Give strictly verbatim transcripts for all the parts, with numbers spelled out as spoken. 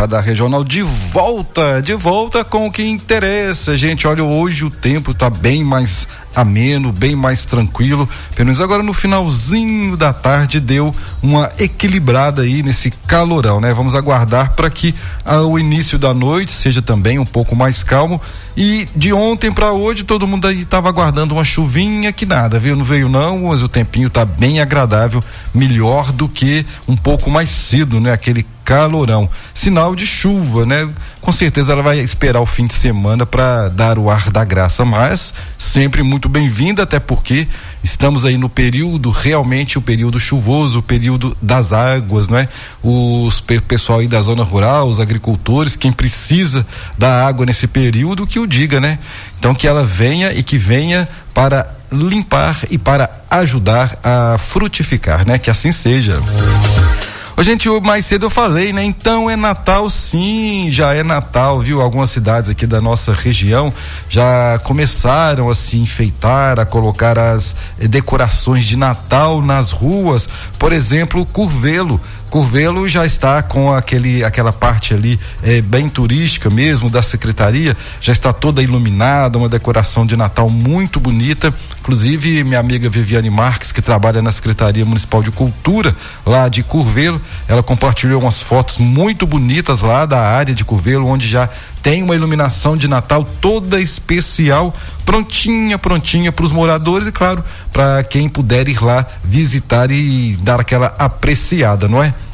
Radar Regional de volta, de volta com o que interessa, gente. Olha, hoje o tempo tá bem mais ameno, bem mais tranquilo, pelo menos agora no finalzinho da tarde deu uma equilibrada aí nesse calorão, né? Vamos aguardar para que ah, o início da noite seja também um pouco mais calmo. E de ontem para hoje todo mundo aí tava aguardando uma chuvinha que nada, viu? Não veio não, mas o tempinho tá bem agradável, melhor do que um pouco mais cedo, né? Aquele calorão, sinal de chuva, né? Com certeza ela vai esperar o fim de semana para dar o ar da graça, mas sempre muito bem-vinda, até porque estamos aí no período, realmente o período chuvoso, o período das águas, não é? Os pe- pessoal aí da zona rural, os agricultores, quem precisa da água nesse período, que o diga, né? Então que ela venha e que venha para limpar e para ajudar a frutificar, né? Que assim seja. Ô, gente, mais cedo eu falei, né? Então é Natal, sim, já é Natal, viu? Algumas cidades aqui da nossa região já começaram a se enfeitar, a colocar as eh, decorações de Natal nas ruas. Por exemplo, Curvelo. Curvelo já está com aquele, aquela parte ali eh, bem turística mesmo da secretaria, já está toda iluminada, uma decoração de Natal muito bonita. Inclusive minha amiga Viviane Marques, que trabalha na Secretaria Municipal de Cultura lá de Curvelo, ela compartilhou umas fotos muito bonitas lá da área de Curvelo, onde já tem uma iluminação de Natal toda especial, prontinha, prontinha para os moradores e, claro, para quem puder ir lá visitar e dar aquela apreciada, não é?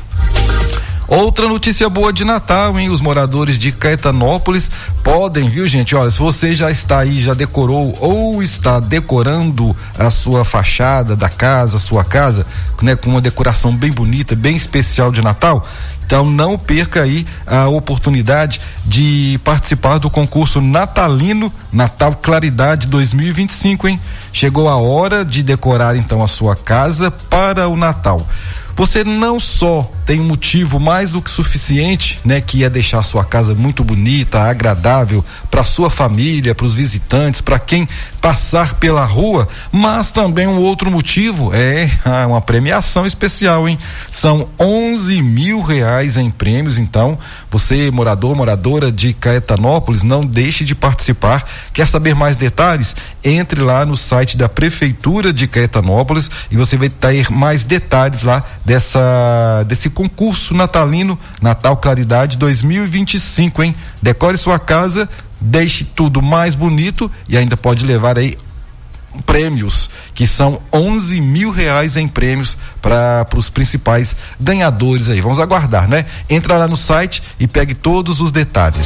Outra notícia boa de Natal, hein? Os moradores de Caetanópolis podem, viu, gente? Olha, se você já está aí, já decorou ou está decorando a sua fachada da casa, sua casa, né, com uma decoração bem bonita, bem especial de Natal, então não perca aí a oportunidade de participar do concurso natalino Natal Claridade dois mil e vinte e cinco, hein? Chegou a hora de decorar então a sua casa para o Natal. Você não só tem um motivo mais do que suficiente, né, que é deixar a sua casa muito bonita, agradável para sua família, para os visitantes, para quem passar pela rua, mas também um outro motivo é uma premiação especial, hein? São onze mil reais em prêmios. Então, você, morador, moradora de Caetanópolis, não deixe de participar. Quer saber mais detalhes? Entre lá no site da Prefeitura de Caetanópolis e você vai ter mais detalhes lá dessa desse concurso natalino Natal Claridade dois mil e vinte e cinco, hein? Decore sua casa, deixe tudo mais bonito e ainda pode levar aí prêmios, que são onze mil reais em prêmios para os principais ganhadores aí. Vamos aguardar, né? Entra lá no site e pegue todos os detalhes.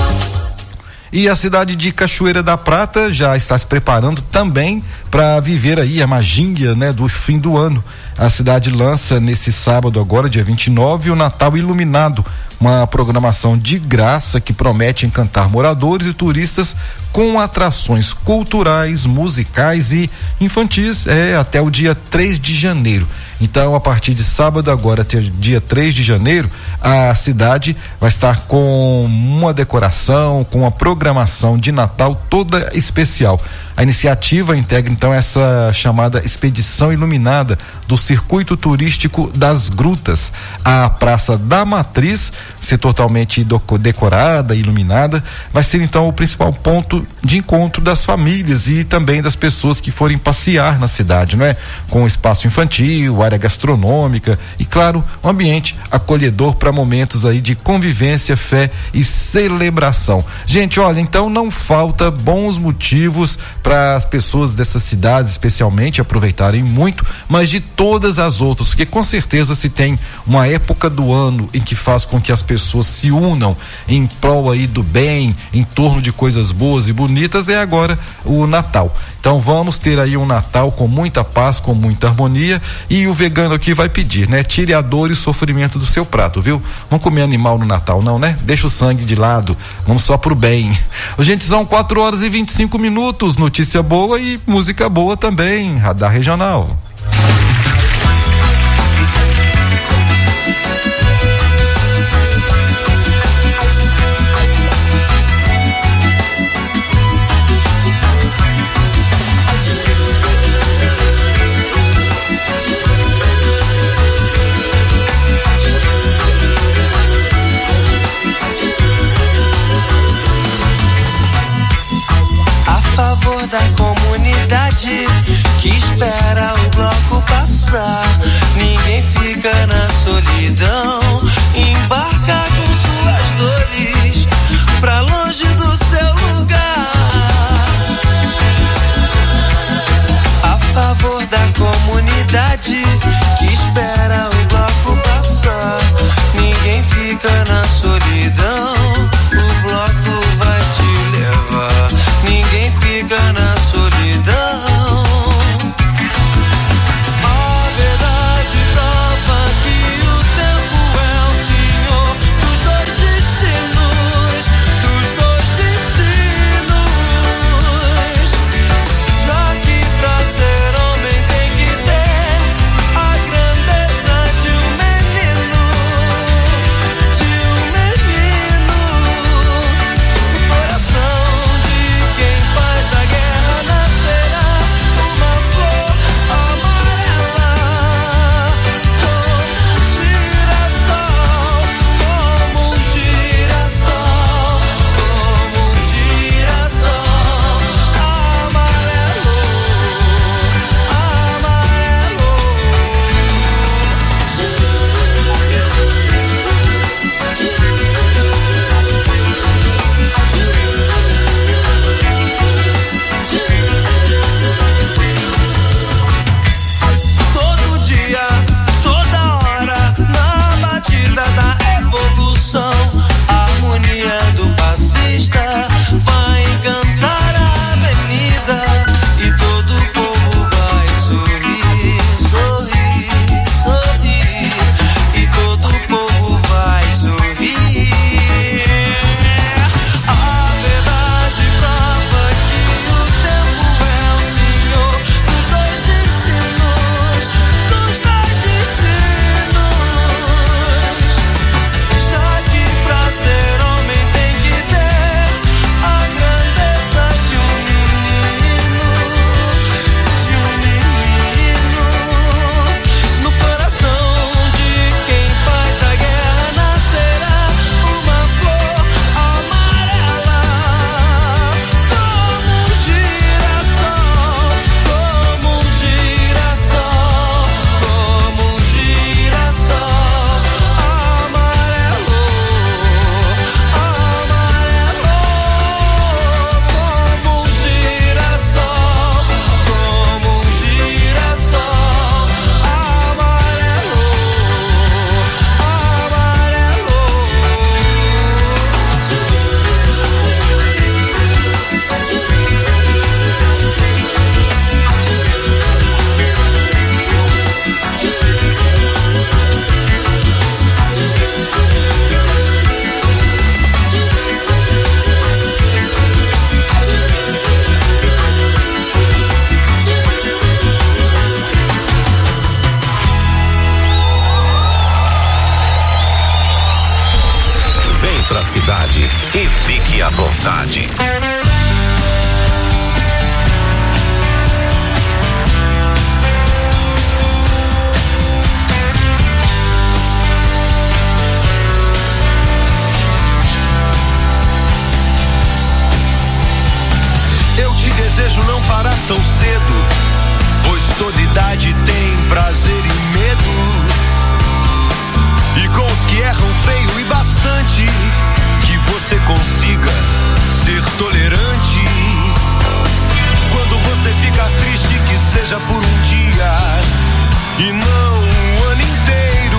E a cidade de Cachoeira da Prata já está se preparando também para viver aí a magia, né, do fim do ano. A cidade lança nesse sábado agora, dia vinte e nove, o Natal Iluminado, uma programação de graça que promete encantar moradores e turistas com atrações culturais, musicais e infantis, é, até o dia três de janeiro. Então, a partir de sábado agora, até dia três de janeiro, a cidade vai estar com uma decoração, com uma programação de Natal toda especial. A iniciativa integra então essa chamada Expedição Iluminada do Circuito Turístico das Grutas. A Praça da Matriz, ser totalmente decorada, iluminada, vai ser então o principal ponto de encontro das famílias e também das pessoas que forem passear na cidade, não é? Com espaço infantil, área gastronômica e, claro, um ambiente acolhedor para momentos aí de convivência, fé e celebração. Gente, olha, então não falta bons motivos para as pessoas dessas cidades especialmente aproveitarem muito, mas de todas as outras, porque com certeza se tem uma época do ano em que faz com que as pessoas se unam em prol aí do bem, em torno de coisas boas e bonitas, é agora o Natal. Então vamos ter aí um Natal com muita paz, com muita harmonia, e o vegano aqui vai pedir, né? Tire a dor e o sofrimento do seu prato, viu? Vamos comer animal no Natal, não, né? Deixa o sangue de lado, vamos só pro bem. Gente, são quatro horas e vinte e cinco minutos, notícia boa e música boa também, Radar Regional. passar. Ninguém fica na solidão. Embarca com suas dores pra longe do seu lugar. A favor da comunidade que espera o bloco passar. Ninguém fica na solidão. O bloco vai te levar. Ninguém fica na solidão. E fique à vontade. Eu te desejo não parar tão cedo, pois toda idade tem prazer e medo. E com os que erram feio e bastante, que você consiga ser tolerante. Quando você fica triste, que seja por um dia e não um ano inteiro.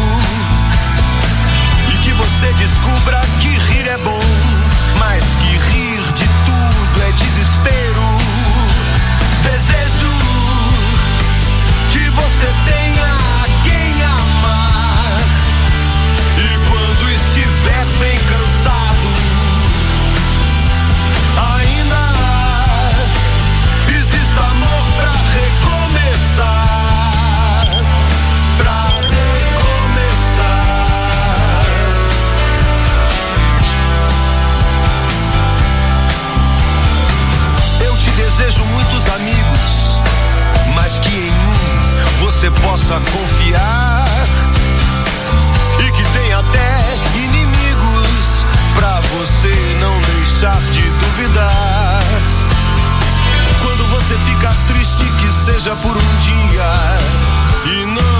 E que você descubra que rir é bom, mas que rir de tudo é desespero. Desejo que você tenha quem amar. E quando estiver bem cansado, ainda existe amor pra recomeçar, pra recomeçar. Eu te desejo muitos amigos, mas que em um você possa confiar. E que tem até inimigos, pra você não deixar de duvidar. Quando você ficar triste, que seja por um dia e não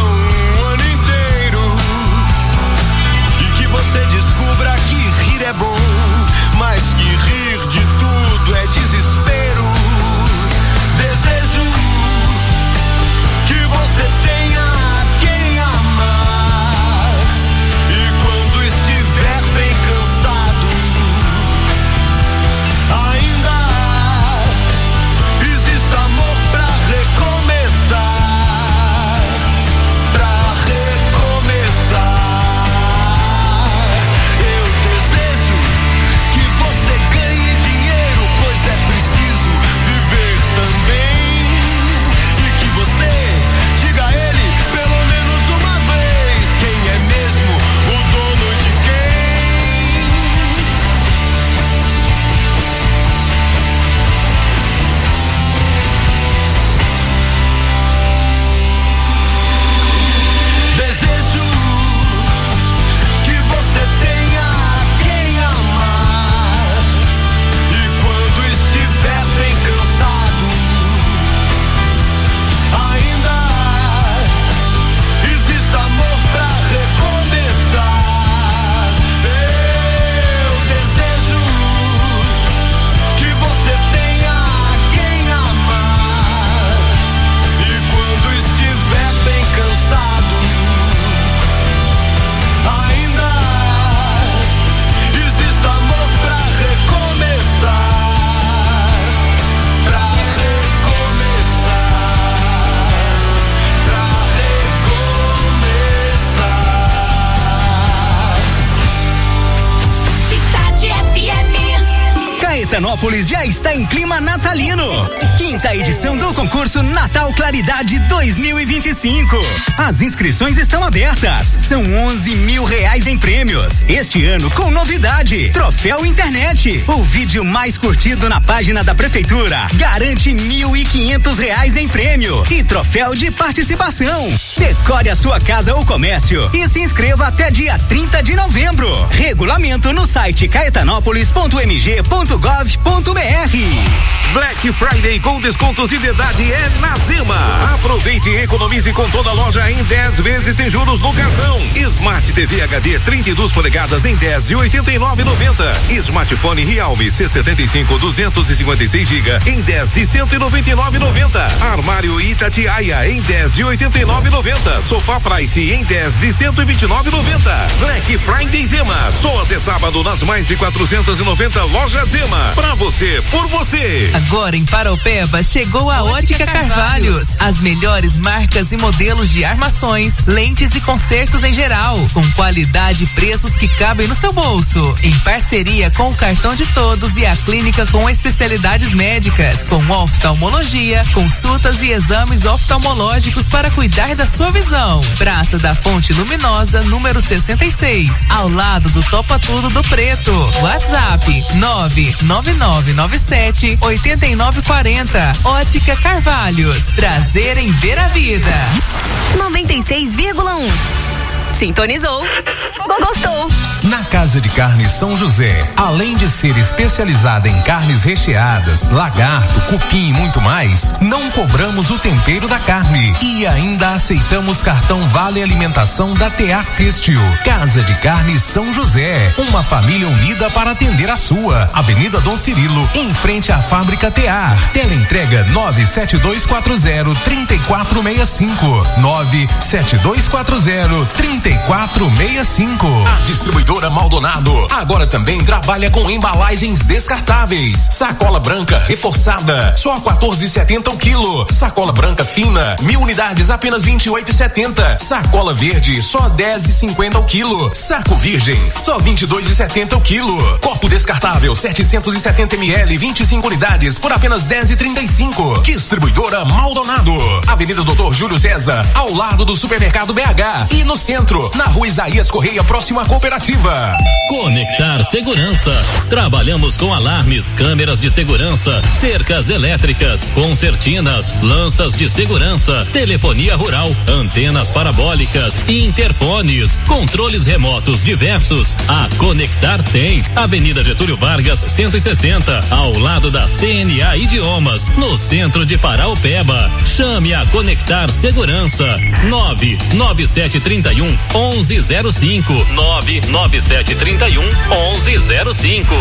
Caetanópolis já está em clima natalino. Quinta edição do concurso Natal Claridade dois mil e vinte e cinco. As inscrições estão abertas. São onze mil reais em prêmios. Este ano com novidade: Troféu Internet. O vídeo mais curtido na página da prefeitura garante mil e quinhentos reais em prêmio e troféu de participação. Decore a sua casa ou comércio e se inscreva até dia trinta de novembro. Regulamento no site caetanópolis ponto m g ponto gov ponto b r. Black Friday com descontos de verdade é na Zema. Aproveite e economize com toda a loja em dez vezes sem juros no cartão. Smart T V H D trinta e duas polegadas em dez de oitenta e nove e noventa. Smartphone Realme C setenta e cinco duzentos e cinquenta e seis gigas em dez de cento e noventa e nove e noventa. Armário Itatiaia em dez de oitenta e nove e noventa. Sofá Price em dez de cento e vinte e nove e noventa. Black Friday Zema. Só até sábado nas mais de quatrocentas e noventa lojas Zema. Pra você, por você. Agora em Paraupeba chegou a Ótica Carvalhos. As melhores marcas e modelos de armações, lentes e consertos em geral, com qualidade e preços que cabem no seu bolso. Em parceria com o Cartão de Todos e a clínica com especialidades médicas, com oftalmologia, consultas e exames oftalmológicos para cuidar da sua visão. Praça da Fonte Luminosa, número sessenta e seis, ao lado do Topa Tudo do Preto. WhatsApp nove nove nove nove sete oito nove quatro zero. Ótica Carvalhos. Prazer em ver a vida. noventa e seis vírgula um. Sintonizou. Gostou. Na Casa de Carnes São José, além de ser especializada em carnes recheadas, lagarto, cupim e muito mais, não cobramos o tempero da carne e ainda aceitamos cartão Vale Alimentação da Tear Têxtil. Casa de Carnes São José, uma família unida para atender a sua. Avenida Dom Cirilo, em frente à Fábrica Tear. Teleentrega nove sete dois quatro zero três quatro seis cinco. nove sete dois quatro zero três quatro seis cinco. A distribuidora Maldonado agora também trabalha com embalagens descartáveis. Sacola branca reforçada, só quatorze e setenta o quilo. Sacola branca fina, mil unidades, apenas vinte e oito e setenta. Sacola verde, só dez e cinquenta o quilo. Saco virgem, só vinte e dois e setenta o quilo. Copo descartável, setecentos e setenta mililitros, vinte e cinco unidades, por apenas dez e trinta e cinco. Distribuidora Maldonado, Avenida Doutor Júlio César, ao lado do Supermercado B H, e no centro, na Rua Isaías Correia, próximo à Cooperativa. Conectar Segurança. Trabalhamos com alarmes, câmeras de segurança, cercas elétricas, concertinas, lanças de segurança, telefonia rural, antenas parabólicas, interfones, controles remotos diversos. A Conectar tem. Avenida Getúlio Vargas, cento e sessenta, ao lado da C N A Idiomas, no centro de Paraupeba. Chame a Conectar Segurança. nove nove sete três um onze zero cinco. nove nove sete três um onze zero cinco.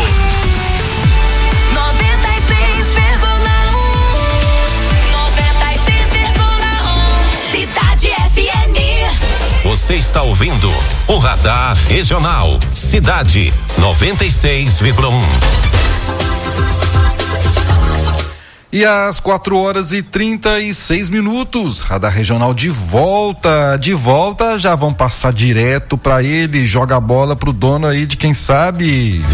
noventa e seis vírgula um. noventa e seis vírgula um. Cidade F M. Você está ouvindo o Radar Regional. Cidade noventa e seis vírgula um. E às quatro horas e trinta e seis minutos, Radar Regional de volta, de volta, já vão passar direto para ele, joga a bola pro dono aí de quem sabe.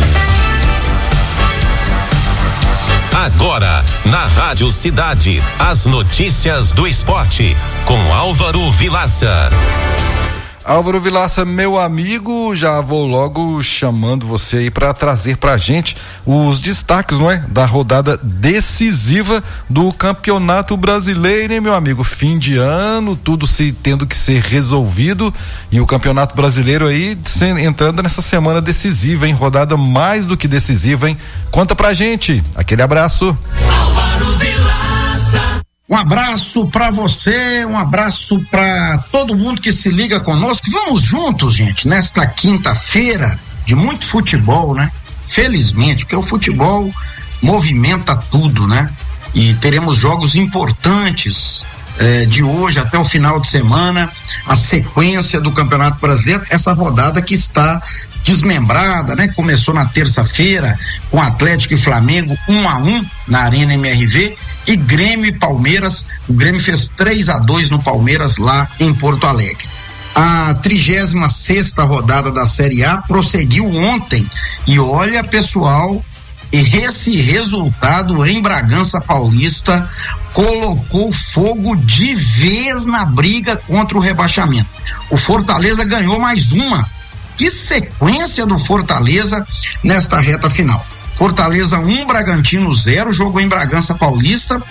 Agora, na Rádio Cidade, as notícias do esporte, com Álvaro Vilaça. Álvaro Vilaça, meu amigo, já vou logo chamando você aí para trazer pra gente os destaques, não é? Da rodada decisiva do Campeonato Brasileiro, hein, meu amigo? Fim de ano, tudo se tendo que ser resolvido e o Campeonato Brasileiro aí se, entrando nessa semana decisiva, hein? Rodada mais do que decisiva, hein? Conta pra gente. Aquele abraço. Álvaro Vilaça. Um abraço para você, um abraço para todo mundo que se liga conosco. Vamos juntos, gente, nesta quinta-feira de muito futebol, né? Felizmente, porque o futebol movimenta tudo, né? E teremos jogos importantes eh, de hoje até o final de semana, a sequência do Campeonato Brasileiro, essa rodada que está desmembrada, né? Começou na terça-feira com Atlético e Flamengo um a um na Arena M R V. E Grêmio e Palmeiras, o Grêmio fez três a dois no Palmeiras lá em Porto Alegre. A trigésima sexta rodada da Série A prosseguiu ontem e olha, pessoal, esse resultado em Bragança Paulista colocou fogo de vez na briga contra o rebaixamento. O Fortaleza ganhou mais uma. Que sequência do Fortaleza nesta reta final. Fortaleza um, Bragantino zero, jogo em Bragança Paulista.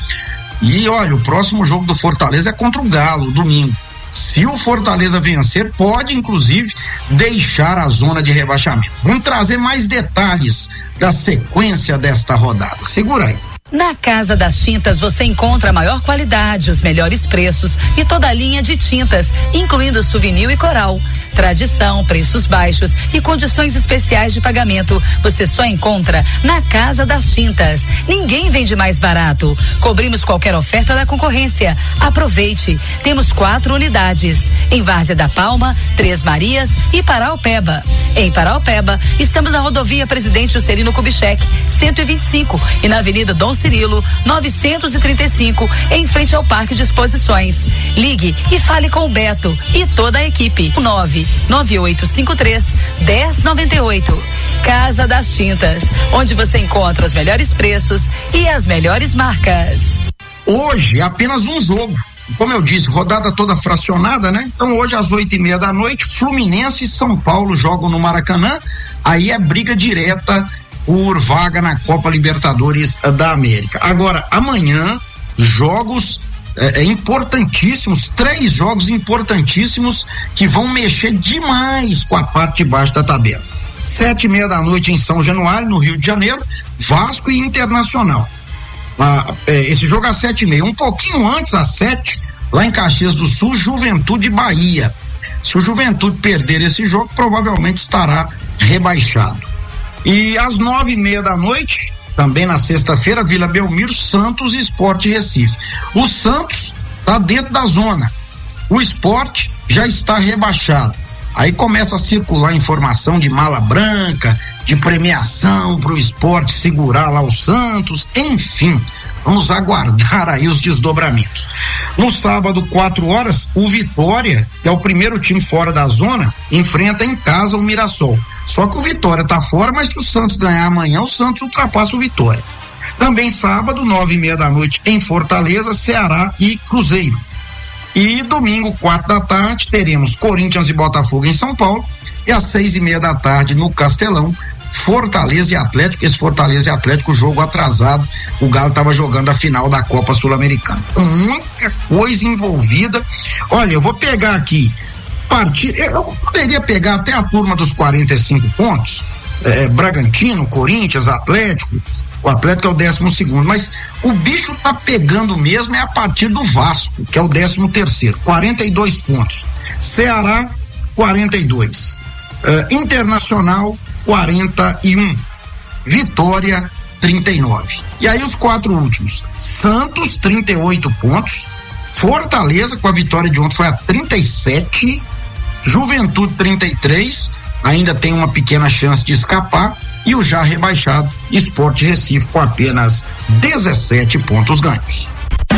E olha, o próximo jogo do Fortaleza é contra o Galo, domingo. Se o Fortaleza vencer, pode inclusive deixar a zona de rebaixamento. Vamos trazer mais detalhes da sequência desta rodada. Segura aí. Na Casa das Tintas você encontra a maior qualidade, os melhores preços e toda a linha de tintas, incluindo souvenir e coral. Tradição, preços baixos e condições especiais de pagamento você só encontra na Casa das Tintas. Ninguém vende mais barato. Cobrimos qualquer oferta da concorrência. Aproveite. Temos quatro unidades. Em Várzea da Palma, Três Marias e Paraupeba. Em Paraupeba, estamos na rodovia Presidente Juscelino Kubitschek, cento e vinte e cinco, e na Avenida Dom Cirilo, novecentos e trinta e cinco, em frente ao Parque de Exposições. Ligue e fale com o Beto e toda a equipe. nove nove oito cinco três, um zero nove oito. Casa das Tintas, onde você encontra os melhores preços e as melhores marcas. Hoje é apenas um jogo. Como eu disse, rodada toda fracionada, né? Então hoje às oito e meia da noite, Fluminense e São Paulo jogam no Maracanã. Aí é briga direta por vaga na Copa Libertadores da América. Agora, amanhã, jogos é, é, importantíssimos, três jogos importantíssimos que vão mexer demais com a parte de baixo da tabela. Sete e meia da noite em São Januário, no Rio de Janeiro, Vasco e Internacional. Ah, é, esse jogo às sete e meia. Um pouquinho antes, às sete, lá em Caxias do Sul, Juventude e Bahia. Se o Juventude perder esse jogo, provavelmente estará rebaixado. E às nove e meia da noite, também na sexta-feira, Vila Belmiro, Santos e Sport Recife. O Santos está dentro da zona. O Sport já está rebaixado. Aí começa a circular informação de mala branca, de premiação para o Sport segurar lá o Santos, enfim. Vamos aguardar aí os desdobramentos. No sábado, quatro horas, o Vitória, que é o primeiro time fora da zona, enfrenta em casa o Mirassol. Só que o Vitória tá fora, mas se o Santos ganhar amanhã, o Santos ultrapassa o Vitória. Também sábado, nove e meia da noite, em Fortaleza, Ceará e Cruzeiro. E domingo, quatro da tarde, teremos Corinthians e Botafogo em São Paulo. E às seis e meia da tarde, no Castelão, Fortaleza e Atlético. Esse Fortaleza e Atlético, jogo atrasado. O Galo estava jogando a final da Copa Sul-Americana. Muita coisa envolvida. Olha, eu vou pegar aqui. Partir, eu poderia pegar até a turma dos quarenta e cinco pontos. É, Bragantino, Corinthians, Atlético. O Atlético é o décimo segundo, mas o bicho tá pegando mesmo é a partir do Vasco, que é o décimo terceiro, quarenta e dois pontos. Ceará, quarenta e dois. Uh, Internacional, quarenta e um. Vitória, trinta e nove. E aí os quatro últimos: Santos, trinta e oito pontos. Fortaleza, com a vitória de ontem, foi a trinta e sete. Juventude, trinta e três. Ainda tem uma pequena chance de escapar. E o já rebaixado Sport Recife com apenas dezessete pontos ganhos.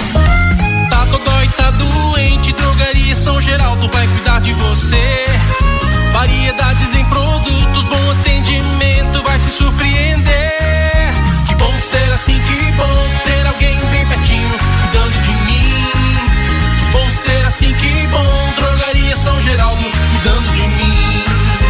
Tá dodói, tá doente, Drogaria São Geraldo vai cuidar de você. Variedades em produtos, bom atendimento, vai se surpreender. Que bom ser assim, que bom ter alguém bem pertinho, cuidando de mim. Que bom ser assim, que bom, Drogaria São Geraldo, cuidando de mim.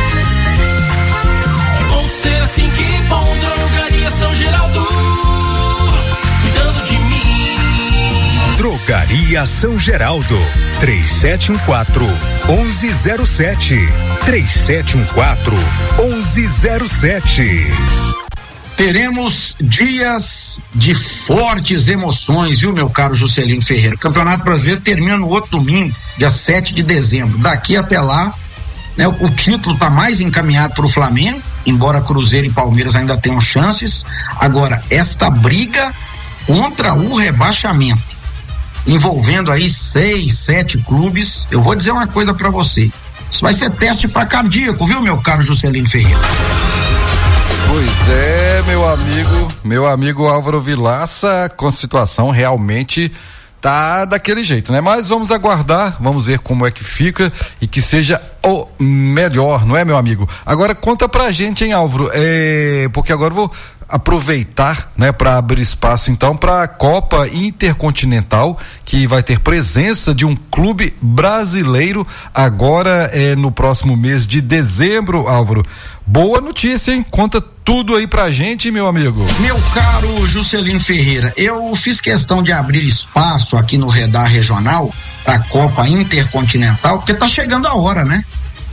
Ser assim, que bom, Drogaria São Geraldo, cuidando de mim. Drogaria São Geraldo, três sete um quatro, um um zero sete, três sete um quatro, um um zero sete. Teremos dias de fortes emoções, viu, meu caro Juscelino Ferreira? O Campeonato Brasileiro termina no outro domingo, dia sete de dezembro. Daqui até lá, né, o, o título está mais encaminhado para o Flamengo, embora Cruzeiro e Palmeiras ainda tenham chances. Agora, esta briga contra o rebaixamento, envolvendo aí seis, sete clubes, eu vou dizer uma coisa para você: isso vai ser teste para cardíaco, viu, meu caro Juscelino Ferreira? Pois é, meu amigo, meu amigo Álvaro Vilaça, com a situação realmente tá daquele jeito, né? Mas vamos aguardar, vamos ver como é que fica e que seja o melhor, não é, meu amigo? Agora conta pra gente, hein, Álvaro, é, porque agora eu vou aproveitar, né, para abrir espaço então para a Copa Intercontinental, que vai ter presença de um clube brasileiro agora é, no próximo mês de dezembro, Álvaro. Boa notícia, hein? Conta tudo aí pra gente, meu amigo. Meu caro Juscelino Ferreira, eu fiz questão de abrir espaço aqui no Radar Regional para a Copa Intercontinental, porque tá chegando a hora, né?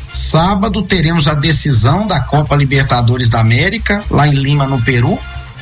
Sábado teremos a decisão da Copa Libertadores da América, lá em Lima, no Peru,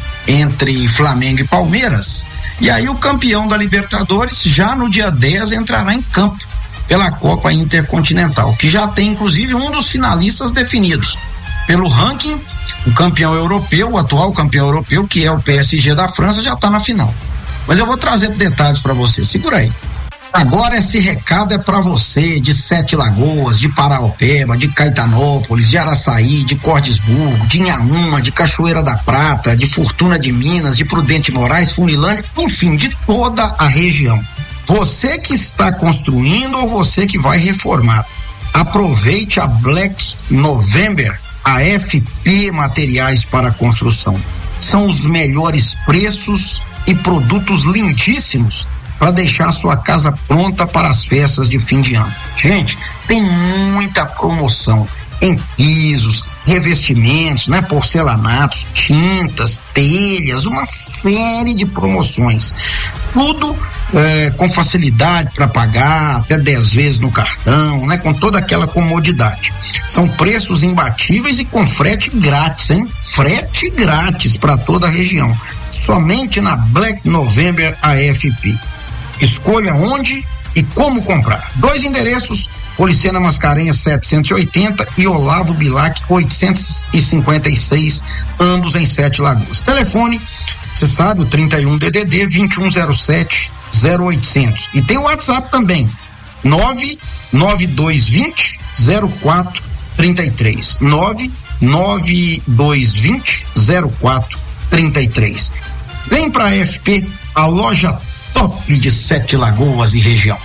entre Flamengo e Palmeiras. E aí o campeão da Libertadores já no dia dez entrará em campo pela Copa Intercontinental, que já tem inclusive um dos finalistas definidos. Pelo ranking, o campeão europeu, o atual campeão europeu, que é o P S G da França, já está na final. Mas eu vou trazer detalhes para você, segura aí. Agora esse recado é para você de Sete Lagoas, de Paraopeba, de Caetanópolis, de Araçaí, de Cordisburgo, de Inhaúma, de Cachoeira da Prata, de Fortuna de Minas, de Prudente Moraes, Funilândia, enfim, de toda a região. Você que está construindo ou você que vai reformar, aproveite a Black November, a F P Materiais para Construção. São os melhores preços e produtos lindíssimos para deixar sua casa pronta para as festas de fim de ano. Gente, tem muita promoção em pisos, revestimentos, né, porcelanatos, tintas, telhas, uma série de promoções. Tudo é, com facilidade para pagar, até dez vezes no cartão, né, com toda aquela comodidade. São preços imbatíveis e com frete grátis, hein? Frete grátis para toda a região. Somente na Black November A F P. Escolha onde e como comprar. Dois endereços: Policena Mascarenhas setecentos e oitenta e Olavo Bilac oitocentos e cinquenta e seis, ambos em Sete Lagoas. Telefone, você sabe, o trinta e um D D D vinte e um zero sete zero oitocentos. E tem o WhatsApp também, nove nove dois vinte zero quatro trinta e três. nove nove dois vinte zero quatro trinta e três. Vem pra F P, a loja top de Sete Lagoas e região.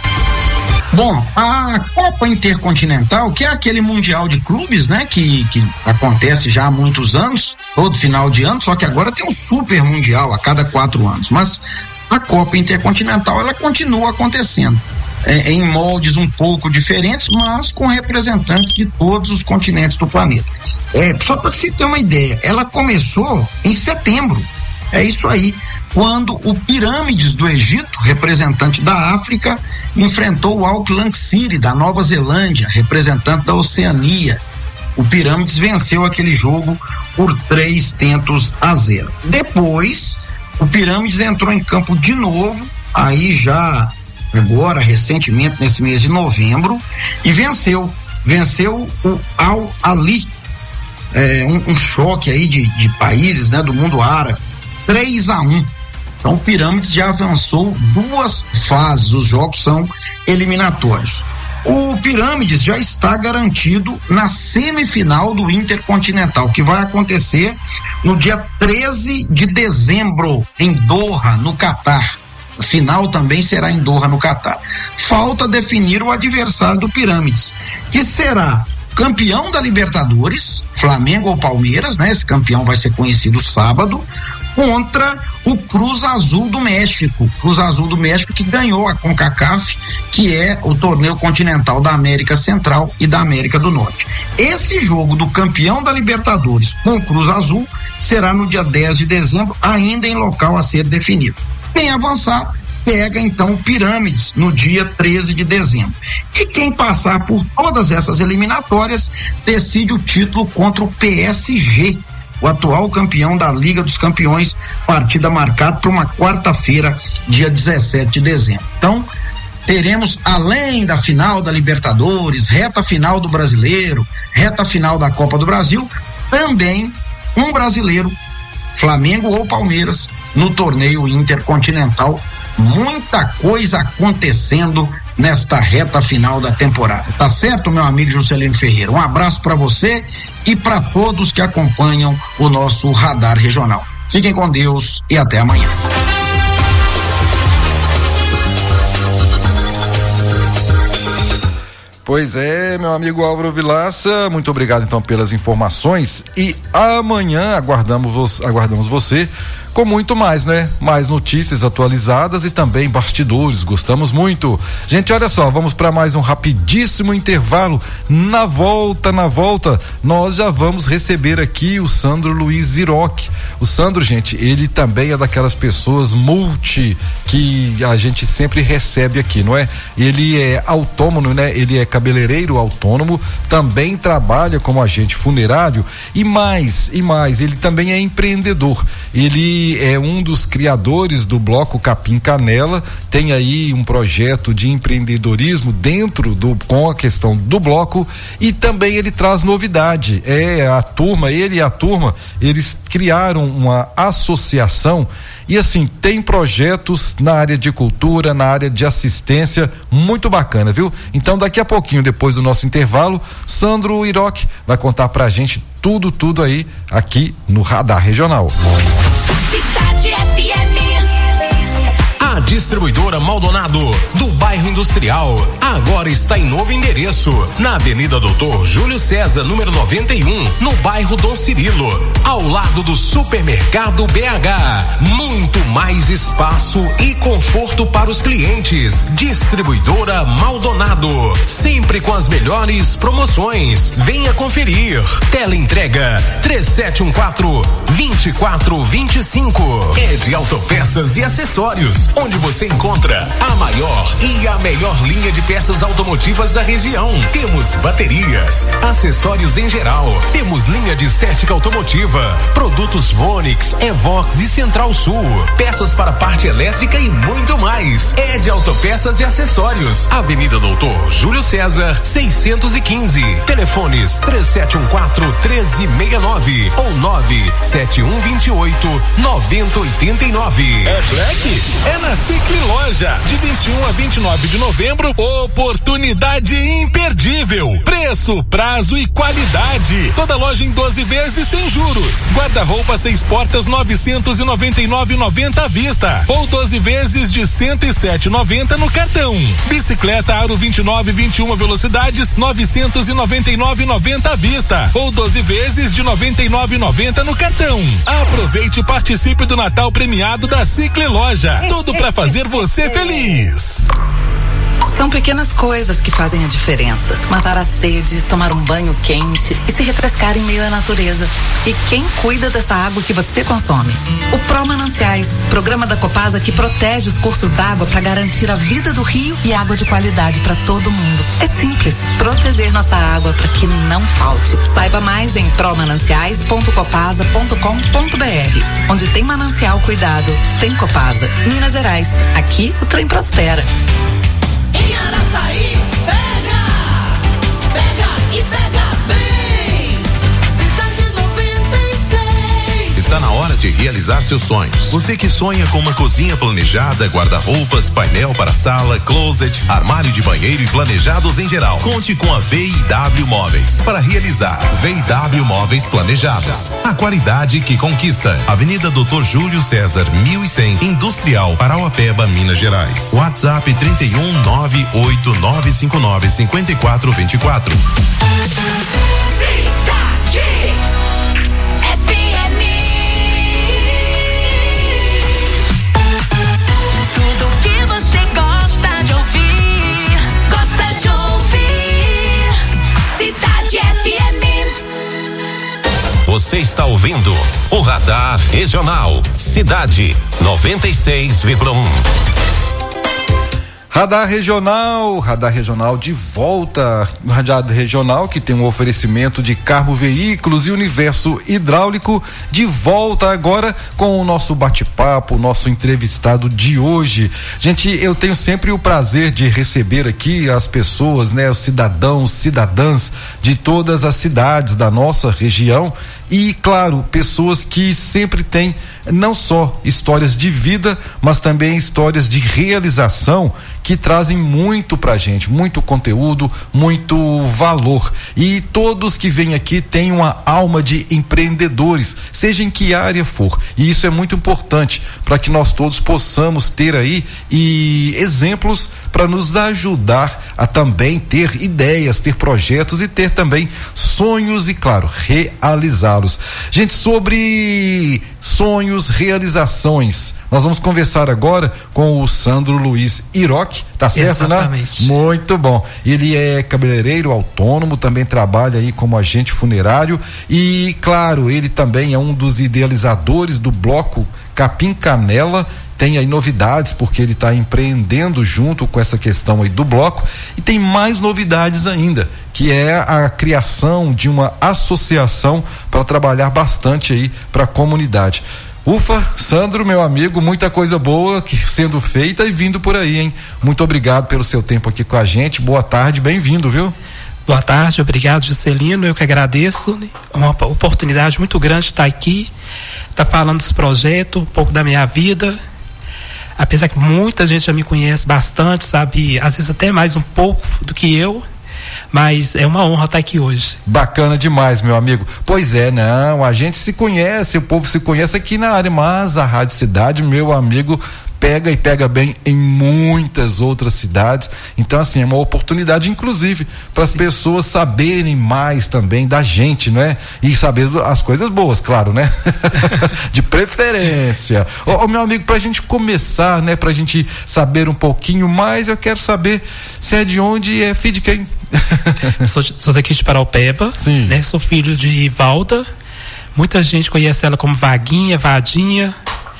Bom, a Copa Intercontinental, que é aquele mundial de clubes, né, que, que acontece já há muitos anos, todo final de ano, só que agora tem um super mundial a cada quatro anos, mas a Copa Intercontinental, ela continua acontecendo, é, em moldes um pouco diferentes, mas com representantes de todos os continentes do planeta. É, só para você ter uma ideia, ela começou em setembro, é isso aí, quando o Pirâmides do Egito, representante da África, enfrentou o Auckland City da Nova Zelândia, representante da Oceania. O Pirâmides venceu aquele jogo por três tentos a zero. Depois, o Pirâmides entrou em campo de novo, aí já agora, recentemente, nesse mês de novembro, e venceu. Venceu o Al Ahly, é, um, um choque aí de, de países, né, do mundo árabe, três a um. Então o Pirâmides já avançou duas fases, os jogos são eliminatórios. O Pirâmides já está garantido na semifinal do Intercontinental, que vai acontecer no dia treze de dezembro, em Doha, no Catar. A final também será em Doha, no Catar. Falta definir o adversário do Pirâmides, que será campeão da Libertadores, Flamengo ou Palmeiras, né? Esse campeão vai ser conhecido sábado, contra o Cruz Azul do México. Cruz Azul do México que ganhou a CONCACAF, que é o torneio continental da América Central e da América do Norte. Esse jogo do campeão da Libertadores com o Cruz Azul será no dia dez de dezembro, ainda em local a ser definido. Quem avançar pega então o Pirâmides no dia treze de dezembro. E quem passar por todas essas eliminatórias decide o título contra o P S G, o atual campeão da Liga dos Campeões, partida marcada para uma quarta-feira, dia dezessete de dezembro. Então, teremos, além da final da Libertadores, reta final do Brasileiro, reta final da Copa do Brasil, também um brasileiro, Flamengo ou Palmeiras, no torneio Intercontinental. Muita coisa acontecendo nesta reta final da temporada. Tá certo, meu amigo Juscelino Ferreira? Um abraço para você e para todos que acompanham o nosso Radar Regional. Fiquem com Deus e até amanhã. Pois é, meu amigo Álvaro Vilaça, muito obrigado então pelas informações e amanhã aguardamos, aguardamos você com muito mais, né? Mais notícias atualizadas e também bastidores, gostamos muito. Gente, olha só, vamos para mais um rapidíssimo intervalo. Na volta, na volta, nós já vamos receber aqui o Sandro Luiz Ziroc. O Sandro, gente, ele também é daquelas pessoas multi que a gente sempre recebe aqui, não é? Ele é autônomo, né? Ele é cabeleireiro autônomo, também trabalha como agente funerário e mais, e mais, ele também é empreendedor. Ele é um dos criadores do Bloco Capim Canela, tem aí um projeto de empreendedorismo dentro do, com a questão do bloco, e também ele traz novidade, é a turma, ele e a turma, eles criaram uma associação e assim, tem projetos na área de cultura, na área de assistência, muito bacana, viu? Então daqui a pouquinho, depois do nosso intervalo, Sandro Ziroc vai contar pra gente tudo, tudo aí, aqui no Radar Regional. Cidade F M. A distribuidora Maldonado, do bairro Industrial, agora está em novo endereço, na Avenida Doutor Júlio César, número noventa e um, no bairro Dom Cirilo, ao lado do Supermercado B H. Muito mais espaço e conforto para os clientes. Distribuidora Maldonado, sempre com as melhores promoções. Venha conferir. Teleentrega três sete um quatro, dois quatro dois cinco. É de autopeças e acessórios, onde você encontra a maior e a melhor linha de peças automotivas da região. Temos baterias, acessórios em geral, temos linha de estética automotiva, produtos Vonix, Evox e Central Sul, peças para parte elétrica e muito mais. É de autopeças e acessórios, Avenida Doutor Júlio César, seiscentos e quinze. Telefones três sete um quatro, um três seis nove ou nove sete um dois oito, nove zero oito nove. É Black? É na Cicli Loja, de vinte e um a vinte e nove de novembro, oportunidade imperdível, preço, prazo e qualidade, toda loja em doze vezes sem juros, guarda-roupa seis portas novecentos e noventa e nove reais e noventa à vista, ou doze vezes de cento e sete reais e noventa no cartão, bicicleta Aro vinte e nove, vinte e uma velocidades novecentos e noventa e nove reais e noventa à vista, ou doze vezes de noventa e nove reais e noventa no cartão. Aproveite e participe do Natal premiado da Cicli Loja, tudo para fazer você feliz. São pequenas coisas que fazem a diferença. Matar a sede, tomar um banho quente e se refrescar em meio à natureza. E quem cuida dessa água que você consome? O Pro Mananciais, programa da Copasa que protege os cursos d'água para garantir a vida do rio e água de qualidade para todo mundo. É simples, proteger nossa água para que não falte. Saiba mais em promananciais ponto copasa ponto com ponto br. Onde tem manancial cuidado, tem Copasa. Minas Gerais, aqui o trem prospera. Em Araçaí, pega, pega e pega bem. Cidade noventa e seis. Está na hora de realizar seus sonhos. Você que sonha com uma cozinha planejada, guarda-roupas, painel para sala, closet, armário de banheiro e planejados em geral. Conte com a V I W Móveis para realizar. V I W Móveis Planejados. A qualidade que conquista. Avenida Doutor Júlio César, mil e cem, Industrial, Parauapeba, Minas Gerais. WhatsApp trinta e um, nove oito nove cinco nove, cinco quatro dois quatro. Você está ouvindo o Radar Regional, Cidade noventa e seis vírgula um. Radar Regional, Radar Regional de volta, Radar Regional que tem um oferecimento de Carmo Veículos e Universo Hidráulico, de volta agora com o nosso bate-papo, o nosso entrevistado de hoje. Gente, eu tenho sempre o prazer de receber aqui as pessoas, né, os cidadãos, cidadãs de todas as cidades da nossa região e, claro, pessoas que sempre têm não só histórias de vida, mas também histórias de realização que trazem muito pra gente, muito conteúdo, muito valor. E todos que vêm aqui têm uma alma de empreendedores, seja em que área for. E isso é muito importante para que nós todos possamos ter aí e exemplos para nos ajudar a também ter ideias, ter projetos e ter também sonhos e, claro, realizá-los. Gente, sobre sonhos, realizações, nós vamos conversar agora com o Sandro Luiz Iroque, tá certo, Exatamente. Né? Muito bom. Ele é cabeleireiro autônomo, também trabalha aí como agente funerário e, claro, ele também é um dos idealizadores do bloco Capim Canela. Tem aí novidades, porque ele está empreendendo junto com essa questão aí do bloco, e tem mais novidades ainda, que é a criação de uma associação para trabalhar bastante aí para a comunidade. Ufa, Sandro, meu amigo, muita coisa boa que sendo feita e vindo por aí, hein? Muito obrigado pelo seu tempo aqui com a gente, boa tarde, bem-vindo, viu? Boa tarde, obrigado, Juscelino, eu que agradeço, né? Uma oportunidade muito grande de estar aqui, estar tá falando desse projeto, um pouco da minha vida. Apesar que muita gente já me conhece bastante, sabe, às vezes até mais um pouco do que eu, mas é uma honra estar aqui hoje. Bacana demais, meu amigo. Pois é, não, a gente se conhece, o povo se conhece aqui na área, mas a Rádio Cidade, meu amigo, pega e pega bem em muitas outras cidades. Então, assim, é uma oportunidade, inclusive, para as pessoas saberem mais também da gente, não é? E saber as coisas boas, claro, né? De preferência. Ô, ô, meu amigo, pra gente começar, né? Pra gente saber um pouquinho mais, eu quero saber se é de onde e é filho de quem? sou, sou daqui de Paraupeba, Sim. Né? Sou filho de Valda. Muita gente conhece ela como Vaguinha, Vadinha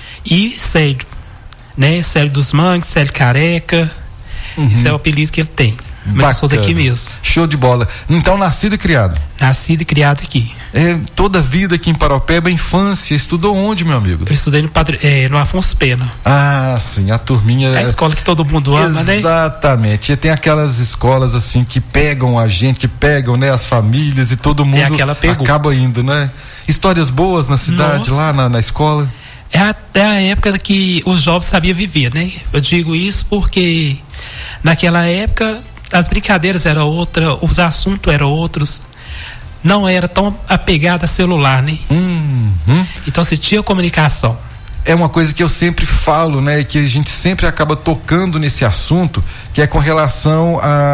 e Célio. Né? Célio dos Mangues, Célio Careca, uhum. Esse é o apelido que ele tem. Mas Bacana. Eu sou daqui mesmo. Show de bola. Então, nascido e criado? Nascido e criado aqui. É, toda a vida aqui em Paraupeba, infância, estudou onde, meu amigo? Eu estudei no, Padre, é, no Afonso Pena. Ah, sim, a turminha... É a escola que todo mundo ama, Exatamente. né? Exatamente, e tem aquelas escolas assim que pegam a gente, que pegam, né, as famílias e todo mundo acaba indo, né? Histórias boas na cidade, Nossa. lá na, na escola? É até a época que os jovens sabiam viver, né? Eu digo isso porque naquela época as brincadeiras eram outras, os assuntos eram outros, não era tão apegado a celular, né? Uhum. Então se tinha comunicação. É uma coisa que eu sempre falo, né? Que a gente sempre acaba tocando nesse assunto, que é com relação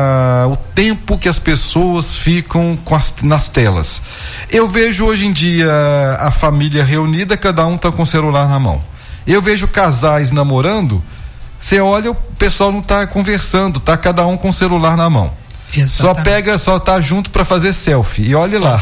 ao tempo que as pessoas ficam com as, nas telas. Eu vejo hoje em dia a família reunida, cada um tá com o celular na mão. Eu vejo casais namorando, você olha, o pessoal não tá conversando, tá cada um com o celular na mão. Exatamente. Só pega, só tá junto para fazer selfie e olhe lá.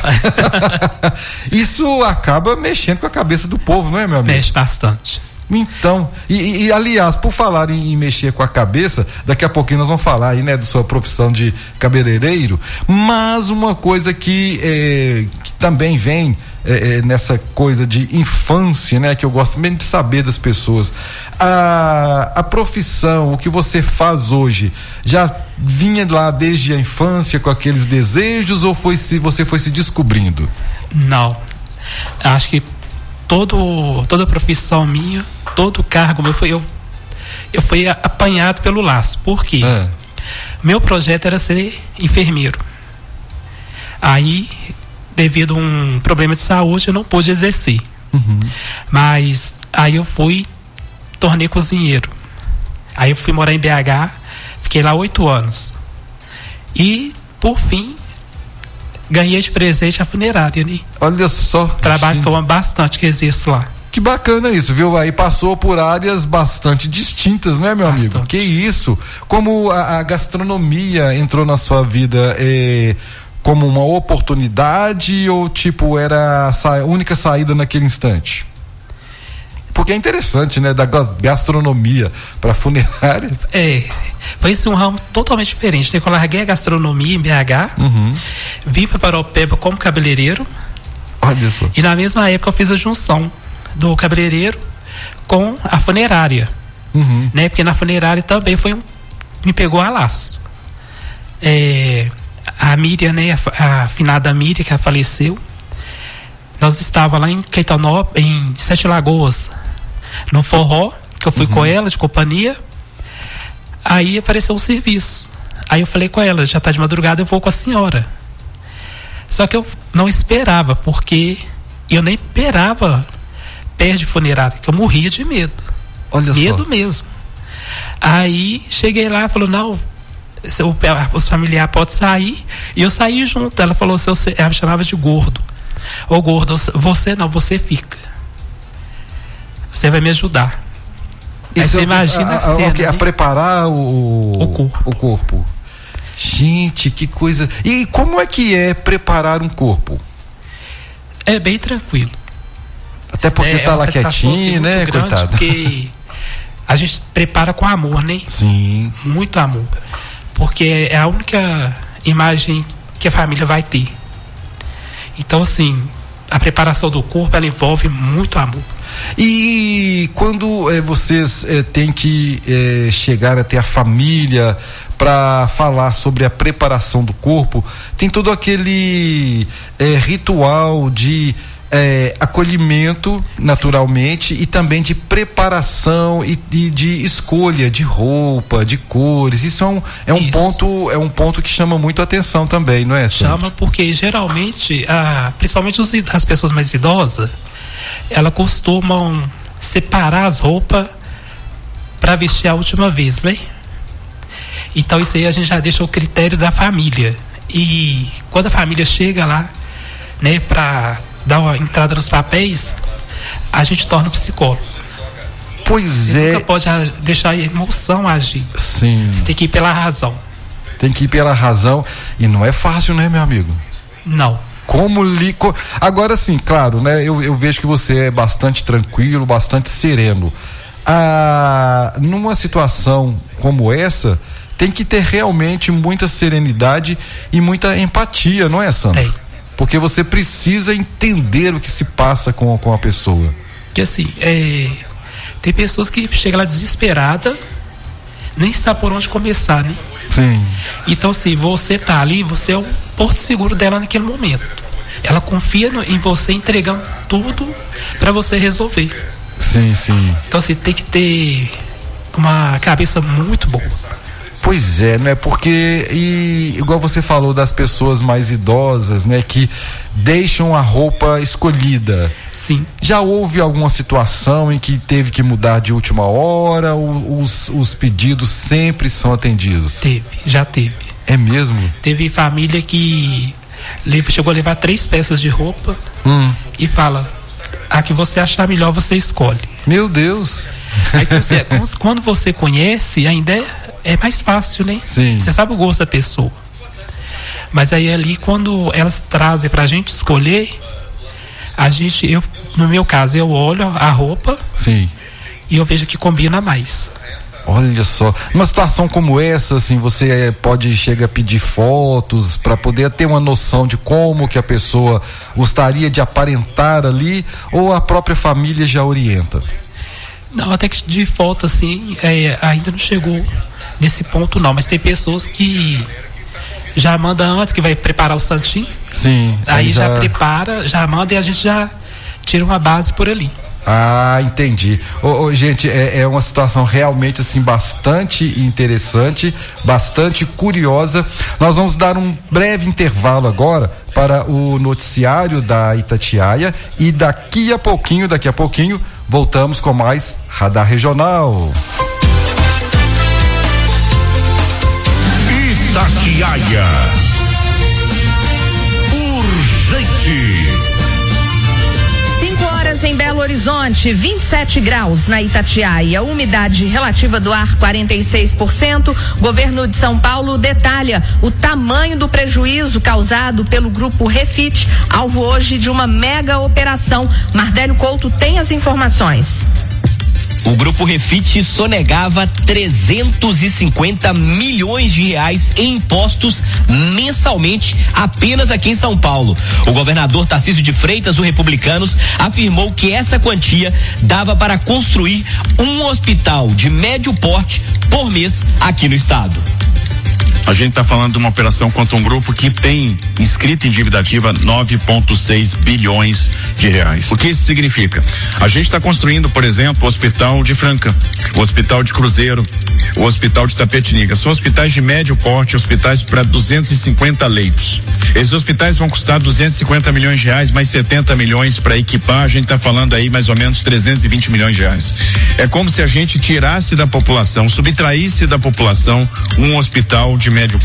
Isso acaba mexendo com a cabeça do povo, não é, meu amigo? Mexe bastante. Então, e, e aliás, por falar em, em mexer com a cabeça, daqui a pouquinho nós vamos falar aí, né, da sua profissão de cabeleireiro, mas uma coisa que, é, que também vem é, é, nessa coisa de infância, né, que eu gosto mesmo de saber das pessoas, a, a profissão, o que você faz hoje, já vinha lá desde a infância com aqueles desejos ou foi se você foi se descobrindo? Não, acho que todo toda profissão minha, todo cargo meu, foi, eu, eu fui apanhado pelo laço. Por quê? É. Meu projeto era ser enfermeiro. Aí, devido a um problema de saúde, eu não pude exercer. Uhum. Mas aí eu fui, tornei cozinheiro. Aí eu fui morar em B H, fiquei lá oito anos. E, por fim, ganhei de presente a funerária, né? Olha só. Trabalho que eu amo bastante, que exerço lá. Que bacana isso, viu? Aí passou por áreas bastante distintas, não é, meu bastante. amigo? Que isso? Como a, a gastronomia entrou na sua vida, é, como uma oportunidade ou tipo era a sa- única saída naquele instante? Porque é interessante, né? Da gastronomia para funerária. É, foi esse um ramo totalmente diferente, né? Eu larguei a gastronomia em B H, uhum. vim para Paraupeba como cabeleireiro. Olha só. E na mesma época eu fiz a junção do cabeleireiro com a funerária, uhum. né? Porque na funerária também foi um, me pegou a laço. É, a Miriam, né? A, a finada Miriam, que faleceu. nós estávamos lá em Caetanó, em Sete Lagoas, no forró, que eu fui uhum. com ela, de companhia. Aí apareceu um serviço. Aí eu falei com ela, já tá de madrugada, eu vou com a senhora. Só que eu não esperava, porque eu nem esperava perto de funerária, que eu morria de medo. Olha medo só. mesmo. Aí cheguei lá e falou, não, seu, os familiares podem sair. E eu saí junto. Ela falou, seu, ela me chamava de gordo. Ô gordo, você não, você fica. Você vai me ajudar. Aí Isso você é, imagina a, a, a, cena, a, a né? preparar o, o corpo. o corpo. Gente, que coisa. E como é que é preparar um corpo? É bem tranquilo. Até porque é, tá é lá quietinho, né, coitado? Porque a gente prepara com amor, né? Sim. Muito amor. Porque é a única imagem que a família vai ter. Então, assim, a preparação do corpo, ela envolve muito amor. E quando eh, vocês eh, têm que eh, chegar até a família para falar sobre a preparação do corpo, tem todo aquele eh, ritual de eh, acolhimento, naturalmente, sim, e também de preparação e, e de escolha de roupa, de cores. Isso é um, é um Isso. ponto é um ponto que chama muito atenção também, não é, Sandro? Chama porque geralmente, ah, principalmente os, as pessoas mais idosas, elas costumam separar as roupas para vestir a última vez, né? Então isso aí a gente já deixa o critério da família. E quando a família chega lá, né, para dar uma entrada nos papéis, a gente torna o psicólogo. Pois Você é. nunca pode deixar a emoção agir. Sim. Você tem que ir pela razão. Tem que ir pela razão. E não é fácil, né, meu amigo? Não. Como li... Agora sim, claro, né? Eu, eu vejo que você é bastante tranquilo, bastante sereno. Ah, numa situação como essa, tem que ter realmente muita serenidade e muita empatia, não é, Sandro? Tem. Porque você precisa entender o que se passa com, com a pessoa. Porque assim, é... tem pessoas que chegam lá desesperada, nem sabe por onde começar, né? Sim. Então, assim, você tá ali, você é o porto seguro dela naquele momento. Ela confia no, em você entregando tudo para você resolver. Sim, sim. Então, assim, tem que ter uma cabeça muito boa. Pois é, né? Porque, e, igual você falou das pessoas mais idosas, né? Que deixam a roupa escolhida. Sim. Já houve alguma situação em que teve que mudar de última hora ou os, os pedidos sempre são atendidos? Teve, já teve. É mesmo? Teve família que chegou a levar três peças de roupa hum. e fala, a que você achar melhor você escolhe. Meu Deus! Aí você, quando você conhece, ainda é, é mais fácil, né? Sim. Você sabe o gosto da pessoa. Mas aí ali, quando elas trazem pra gente escolher, a gente, eu, no meu caso, eu olho a roupa. Sim. E eu vejo que combina mais. Olha só, numa situação como essa, assim, você pode chegar a pedir fotos para poder ter uma noção de como que a pessoa gostaria de aparentar ali, ou a própria família já orienta? Não, até que de foto assim, é, ainda não chegou nesse ponto não, mas tem pessoas que já manda antes, que vai preparar o santinho. Sim. Aí, aí já... já prepara, já manda e a gente já tira uma base por ali. Ah, entendi. Ô, ô, gente, é, é uma situação realmente assim bastante interessante, bastante curiosa. Nós vamos dar um breve intervalo agora para o noticiário da Itatiaia e daqui a pouquinho, daqui a pouquinho, voltamos com mais Radar Regional. Itatiaia. Urgente. Em Belo Horizonte, vinte e sete graus na Itatiaia, umidade relativa do ar quarenta e seis por cento. Governo de São Paulo detalha o tamanho do prejuízo causado pelo grupo Refit, alvo hoje de uma mega operação. Mardélio Couto tem as informações. O grupo Refit sonegava trezentos e cinquenta milhões de reais em impostos mensalmente apenas aqui em São Paulo. O governador Tarcísio de Freitas, do Republicanos, afirmou que essa quantia dava para construir um hospital de médio porte por mês aqui no estado. A gente está falando de uma operação contra um grupo que tem inscrito em dívida ativa nove vírgula seis bilhões de reais. O que isso significa? A gente está construindo, por exemplo, o Hospital de Franca, o Hospital de Cruzeiro, o Hospital de Tapetininga. São hospitais de médio porte, hospitais para duzentos e cinquenta leitos. Esses hospitais vão custar duzentos e cinquenta milhões de reais, mais setenta milhões para equipar. A gente está falando aí mais ou menos trezentos e vinte milhões de reais. É como se a gente tirasse da população, subtraísse da população um hospital de médio.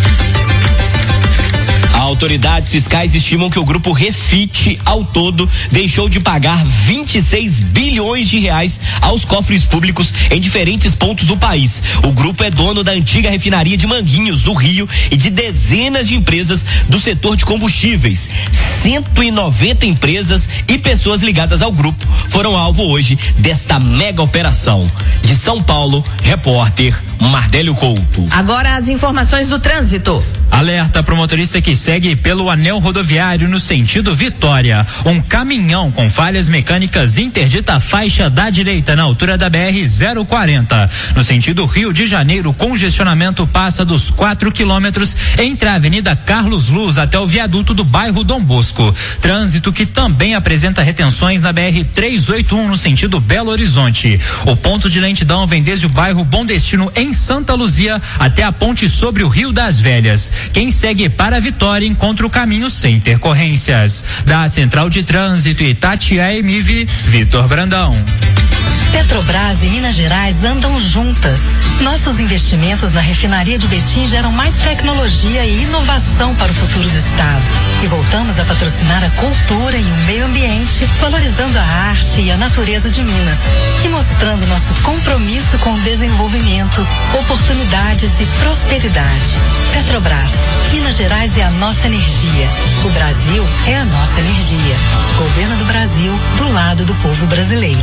Autoridades fiscais estimam que o grupo Refit, ao todo, deixou de pagar vinte e seis bilhões de reais aos cofres públicos em diferentes pontos do país. O grupo é dono da antiga refinaria de Manguinhos, do Rio, e de dezenas de empresas do setor de combustíveis. cento e noventa empresas e pessoas ligadas ao grupo foram alvo hoje desta mega operação. De São Paulo, repórter Mardélio Couto. Agora as informações do trânsito. Alerta para o motorista que segue pelo anel rodoviário no sentido Vitória. Um caminhão com falhas mecânicas interdita a faixa da direita na altura da B R zero quarenta. No sentido Rio de Janeiro, congestionamento passa dos quatro quilômetros entre a Avenida Carlos Luz até o viaduto do bairro Dom Bosco. Trânsito que também apresenta retenções na B R trezentos e oitenta e um no sentido Belo Horizonte. O ponto de lentidão vem desde o bairro Bom Destino em Santa Luzia até a ponte sobre o Rio das Velhas. Quem segue para a Vitória encontra o caminho sem intercorrências. Da Central de Trânsito Itatiaia M I V, Vitor Brandão. Petrobras e Minas Gerais andam juntas. Nossos investimentos na refinaria de Betim geram mais tecnologia e inovação para o futuro do estado. E voltamos a patrocinar a cultura e o meio ambiente, valorizando a arte e a natureza de Minas e mostrando nosso compromisso com o desenvolvimento, oportunidades e prosperidade. Petrobras, Minas Gerais é a nossa energia. O Brasil é a nossa energia. Governo do Brasil, do lado do povo brasileiro.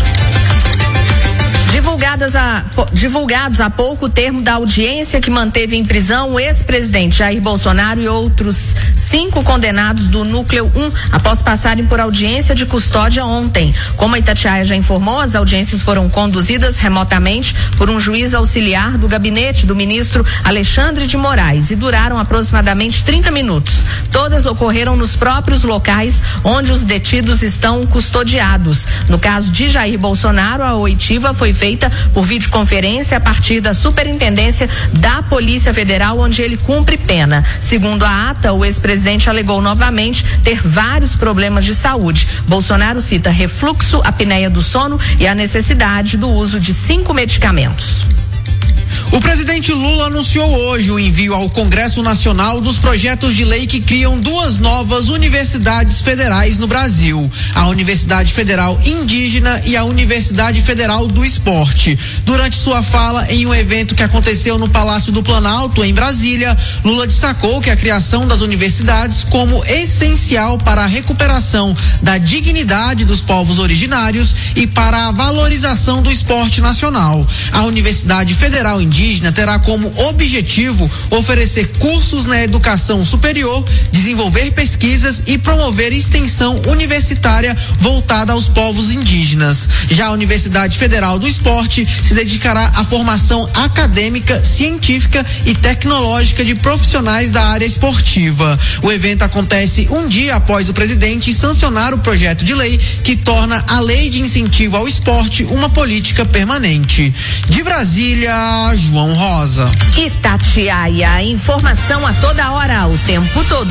Divulgadas a, divulgados há pouco o termo da audiência que manteve em prisão o ex-presidente Jair Bolsonaro e outros cinco condenados do Núcleo um após passarem por audiência de custódia ontem. Como a Itatiaia já informou, as audiências foram conduzidas remotamente por um juiz auxiliar do gabinete do ministro Alexandre de Moraes e duraram aproximadamente trinta minutos. Todas ocorreram nos próprios locais onde os detidos estão custodiados. No caso de Jair Bolsonaro, a oitiva foi feita por videoconferência a partir da Superintendência da Polícia Federal, onde ele cumpre pena. Segundo a ata, o ex-presidente alegou novamente ter vários problemas de saúde. Bolsonaro cita refluxo, apneia do sono e a necessidade do uso de cinco medicamentos. O presidente Lula anunciou hoje o envio ao Congresso Nacional dos projetos de lei que criam duas novas universidades federais no Brasil: a Universidade Federal Indígena e a Universidade Federal do Esporte. Durante sua fala em um evento que aconteceu no Palácio do Planalto, em Brasília, Lula destacou que a criação das universidades como essencial para a recuperação da dignidade dos povos originários e para a valorização do esporte nacional. A Universidade Federal Indígena terá como objetivo oferecer cursos na educação superior, desenvolver pesquisas e promover extensão universitária voltada aos povos indígenas. Já a Universidade Federal do Esporte se dedicará à formação acadêmica, científica e tecnológica de profissionais da área esportiva. O evento acontece um dia após o presidente sancionar o projeto de lei que torna a Lei de Incentivo ao Esporte uma política permanente. De Brasília, João Rosa. Itatiaia, informação a toda hora, o tempo todo.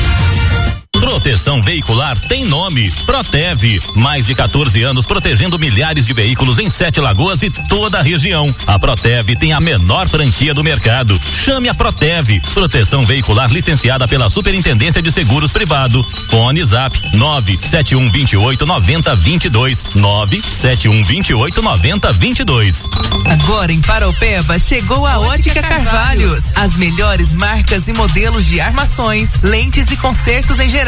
Proteção veicular tem nome, Protev. Mais de quatorze anos protegendo milhares de veículos em Sete Lagoas e toda a região. A Protev tem a menor franquia do mercado. Chame a Protev. Proteção veicular licenciada pela Superintendência de Seguros Privado. Fone Zap nove sete um dois oito nove zero dois dois. nove sete um dois oito nove zero dois dois. Agora em Paraupeba chegou a Ótica Carvalhos. As melhores marcas e modelos de armações, lentes e consertos em geral.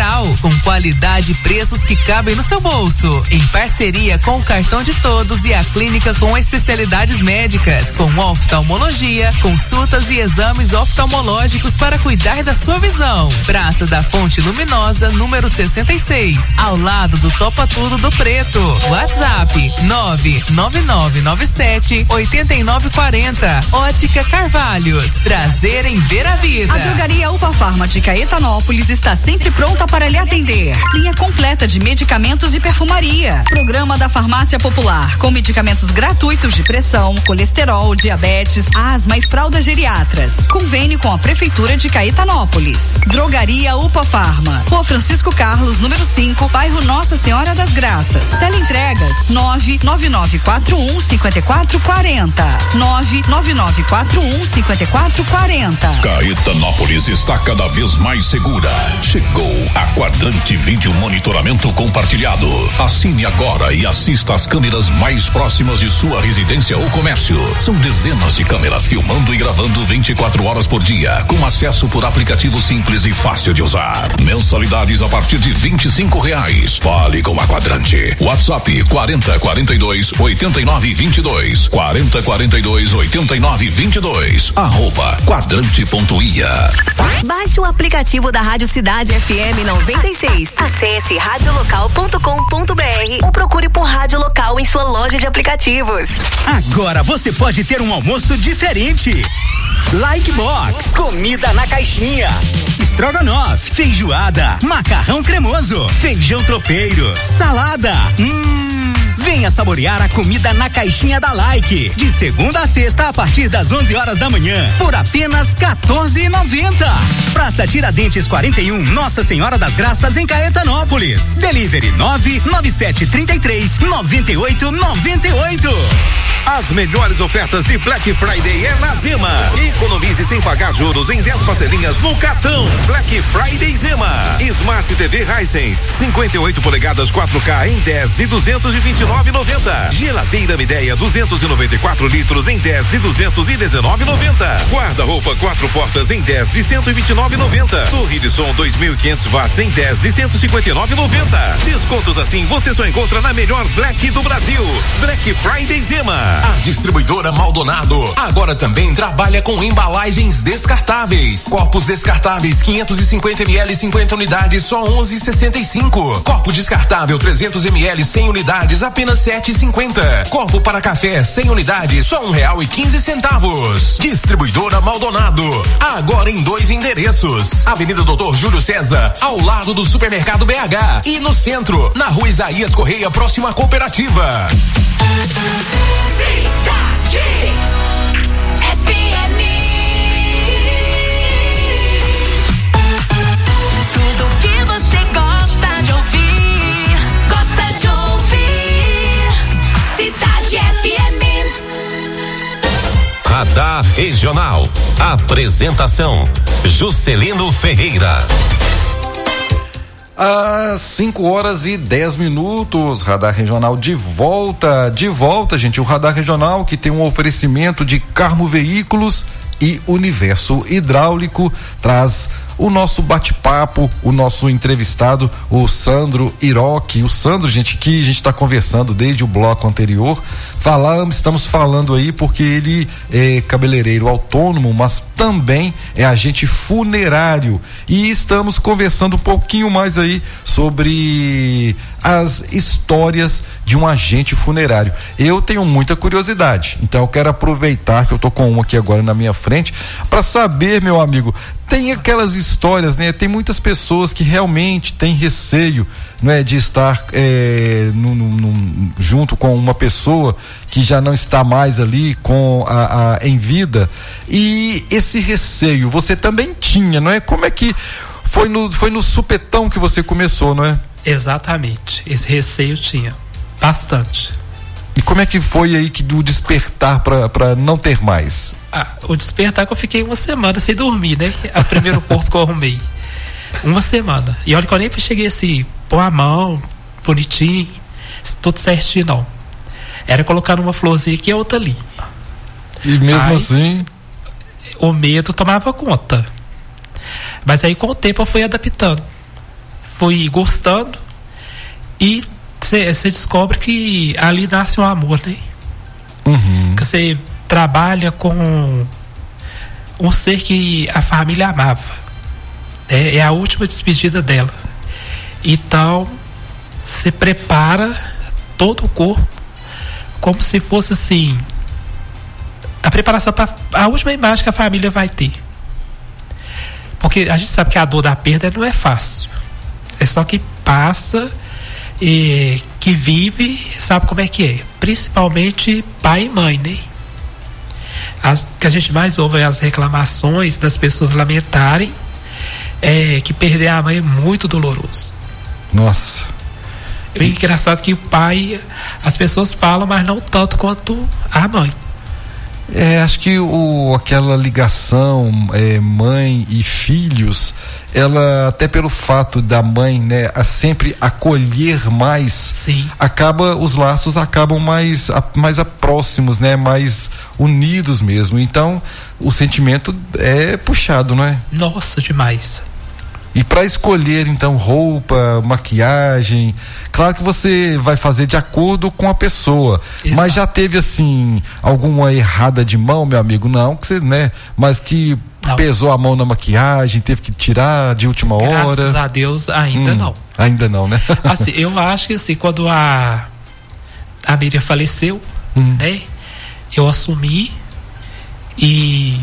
geral, com qualidade e preços que cabem no seu bolso. Em parceria com o Cartão de Todos e a clínica com especialidades médicas, com oftalmologia, consultas e exames oftalmológicos para cuidar da sua visão. Praça da Fonte Luminosa, número sessenta e seis, ao lado do Topa Tudo do Preto. WhatsApp nove nove nove nove sete oito nove quatro zero. Ótica Carvalhos, prazer em ver a vida. A drogaria Upa Farma de Caetanópolis está sempre pronta para lhe atender. Linha completa de medicamentos e perfumaria. Programa da Farmácia Popular, com medicamentos gratuitos de pressão, colesterol, diabetes, asma e fraldas geriatras. Convênio com a Prefeitura de Caetanópolis. Drogaria Upa Farma, Rua Francisco Carlos, número cinco, bairro Nossa Senhora das Graças. Teleentregas nove nove nove quatro um cinco quatro quatro zero. nove nove nove quatro um cinco quatro quatro zero. Caetanópolis está cada vez mais segura. Chegou a Quadrante Vídeo Monitoramento Compartilhado. Assine agora e assista às câmeras mais próximas de sua residência ou comércio. São dezenas de câmeras filmando e gravando vinte e quatro horas por dia, com acesso por aplicativo simples e fácil de usar. Mensalidades a partir de vinte e cinco reais. Fale com a Quadrante. WhatsApp quarenta quarenta e dois oitenta e nove vinte e dois. quarenta quarenta e dois oitenta e nove vinte e dois. Arroba quadrante ponto i a. Baixe o aplicativo da Rádio Cidade F M noventa e seis. Acesse radiolocal ponto com ponto b r ou procure por Rádio Local em sua loja de aplicativos. Agora você pode ter um almoço diferente. Like Box, comida na caixinha. Estrogonofe, feijoada, macarrão cremoso, feijão tropeiro, salada. Hum, venha saborear a comida na caixinha da Like. De segunda a sexta a partir das onze horas da manhã, por apenas quatorze reais e noventa centavos. Praça Tiradentes quarenta e um, Nossa Senhora das Graças, em Caetanópolis. Delivery nove nove sete três três nove oito nove oito. As melhores ofertas de Black Friday é na Zema. Economize sem pagar juros em dez parcelinhas no cartão. Black Friday Zema. Smart T V Hisense cinquenta e oito polegadas quatro K em dez de duzentos e vinte e nove reais e noventa centavos. Geladeira Midea duzentos e noventa e quatro litros em dez de duzentos e dezenove reais e noventa centavos. Guarda-roupa quatro portas em dez de cento e vinte e nove reais e noventa centavos. Torre de som dois mil e quinhentos watts em dez de cento e cinquenta e nove reais e noventa centavos. Descontos assim você só encontra na melhor Black do Brasil. Black Friday Zema. A distribuidora Maldonado agora também trabalha com embalagens descartáveis. Copos descartáveis quinhentos e cinquenta mililitros, cinquenta unidades, só onze reais e sessenta e cinco centavos. Copo descartável trezentos mililitros, cem unidades, apenas sete reais e cinquenta centavos. Copo para café cem unidades, só um real e quinze centavos. Distribuidora Maldonado, agora em dois endereços: Avenida Doutor Júlio César, ao lado do Supermercado B H, e no centro, na Rua Isaías Correia, próximo à Cooperativa. Cidade F M. Tudo que você gosta de ouvir, gosta de ouvir. Cidade F M. Radar Regional. Apresentação: Juscelino Ferreira. Às cinco horas e dez minutos, Radar Regional de volta, de volta, gente. O Radar Regional, que tem um oferecimento de Carmo Veículos e Universo Hidráulico, traz o nosso bate-papo, o nosso entrevistado, o Sandro Iroque. O Sandro, gente, que a gente está conversando desde o bloco anterior. Falamos, estamos falando aí porque ele é cabeleireiro autônomo, mas também é agente funerário. E estamos conversando um pouquinho mais aí sobre as histórias de um agente funerário. Eu tenho muita curiosidade, então eu quero aproveitar que eu tô com um aqui agora na minha frente para saber, meu amigo, tem aquelas histórias, né? Tem muitas pessoas que realmente têm receio, né, de estar é, no, no, no, junto com uma pessoa que já não está mais ali com a, a, em vida, e esse receio você também tinha, não é? Como é que foi no, foi no supetão que você começou, não é? Exatamente, esse receio tinha bastante. E como é que foi aí que do despertar para não ter mais? Ah, o despertar que eu fiquei uma semana sem dormir, né? O primeiro corpo que eu arrumei. Uma semana. E olha que eu nem cheguei assim, pôr a mão, bonitinho, tudo certinho, não. Era colocar uma florzinha aqui e outra ali. E mesmo Mas, assim? O medo tomava conta. Mas aí com o tempo eu fui adaptando. fui gostando e você descobre que ali nasce um amor, né? Uhum. Que você trabalha com um ser que a família amava, né? É a última despedida dela. Então você prepara todo o corpo como se fosse assim a preparação para a última imagem que a família vai ter, porque a gente sabe que a dor da perda não é fácil, é só que passa e que vive sabe como é que é, principalmente pai e mãe, né? As que a gente mais ouve é as reclamações das pessoas lamentarem é, que perder a mãe é muito doloroso. Nossa. É engraçado que o pai, as pessoas falam, mas não tanto quanto a mãe. É, acho que o, aquela ligação é, mãe e filhos, ela até pelo fato da mãe, né, a sempre acolher mais, sim, acaba, os laços acabam mais, a, mais a próximos, né, mais unidos mesmo. Então o sentimento é puxado, não é? Nossa, demais. E para escolher então roupa, maquiagem, claro que você vai fazer de acordo com a pessoa. Exato. Mas já teve assim alguma errada de mão, meu amigo? Não, que você, né? Mas que não. Pesou a mão na maquiagem, teve que tirar de última Graças hora. Graças a Deus ainda hum, não. Ainda não, né? Assim, eu acho que assim, quando a a Miriam faleceu, hum. né? Eu assumi e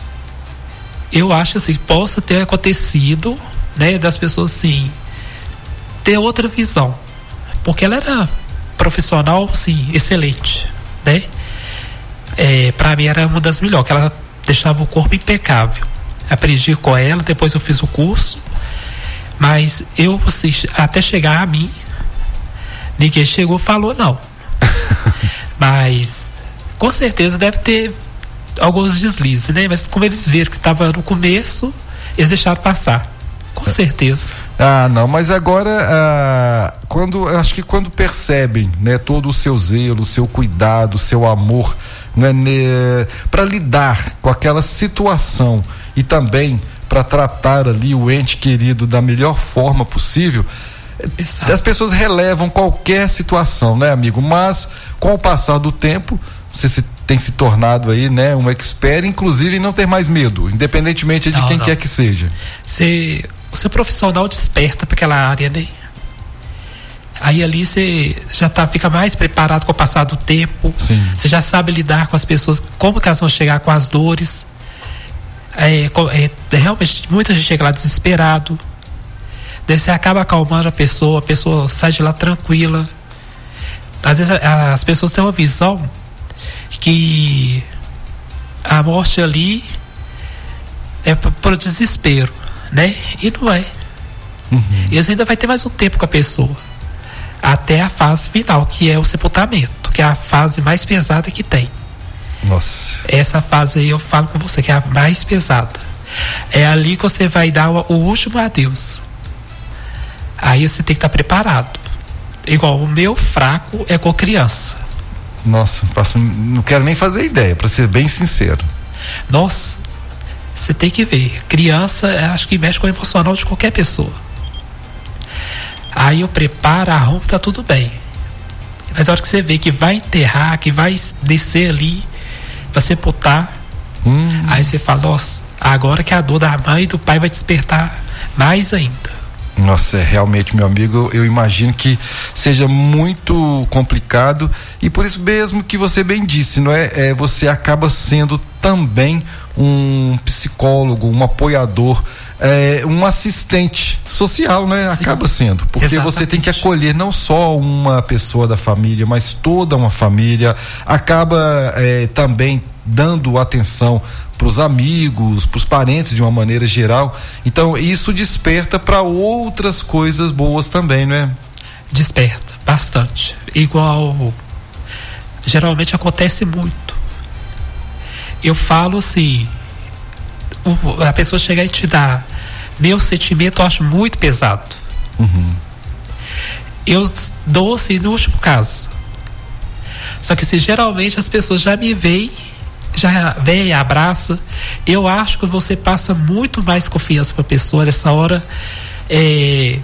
eu acho assim, possa ter acontecido, né, das pessoas assim ter outra visão, porque ela era profissional assim, excelente, né? É, para mim era uma das melhores, que ela deixava o corpo impecável. Aprendi com ela, depois eu fiz o curso, mas eu assim, até chegar a mim ninguém chegou e falou não. Mas com certeza deve ter alguns deslizes, né? Mas como eles viram que estava no começo, eles deixaram passar. Com certeza. Ah, não, mas agora, ah, quando, eu acho que quando percebem, né, todo o seu zelo, o seu cuidado, o seu amor, né, né, para lidar com aquela situação e também para tratar ali o ente querido da melhor forma possível, exato, as pessoas relevam qualquer situação, né, amigo? Mas com o passar do tempo, você se, tem se tornado aí, né, um expert, inclusive em não ter mais medo, independentemente de não, quem não. quer que seja. Você O seu profissional desperta para aquela área, né? Aí ali você já tá, fica mais preparado com o passar do tempo. Você já sabe lidar com as pessoas, como que elas vão chegar com as dores. É, é, realmente, muita gente chega lá desesperado. Daí você acaba acalmando a pessoa, a pessoa sai de lá tranquila. Às vezes as pessoas têm uma visão que a morte ali é por desespero, né? E não é. Uhum. E eles ainda vai ter mais um tempo com a pessoa até a fase final, que é o sepultamento, que é a fase mais pesada que tem. Nossa. Essa fase aí eu falo com você que é a mais pesada. É ali que você vai dar o, o último adeus. Aí você tem que estar preparado. Igual o meu fraco é com criança. Nossa, não quero nem fazer ideia, para ser bem sincero. Nossa, você tem que ver. Criança, acho que mexe com o emocional de qualquer pessoa. Aí eu preparo, arrumo, tá tudo bem. Mas a hora que você vê que vai enterrar, que vai descer ali pra sepultar, hum. aí você fala, nossa, agora que a dor da mãe e do pai vai despertar mais ainda. Nossa, é, realmente, meu amigo, eu imagino que seja muito complicado e por isso mesmo que você bem disse, não é? É, você acaba sendo também um psicólogo, um apoiador, é, um assistente social, né? Sim. Acaba sendo, porque exatamente, você tem que acolher não só uma pessoa da família, mas toda uma família, acaba é, também dando atenção para os amigos, para os parentes de uma maneira geral. Então isso desperta para outras coisas boas também, não é? Desperta bastante. Igual geralmente acontece muito. Eu falo assim, o, a pessoa chegar e te dar meu sentimento, eu acho muito pesado. Uhum. Eu dou assim no último caso. Só que se geralmente as pessoas já me veem, já vem e abraça, eu acho que você passa muito mais confiança para a pessoa nessa hora, é,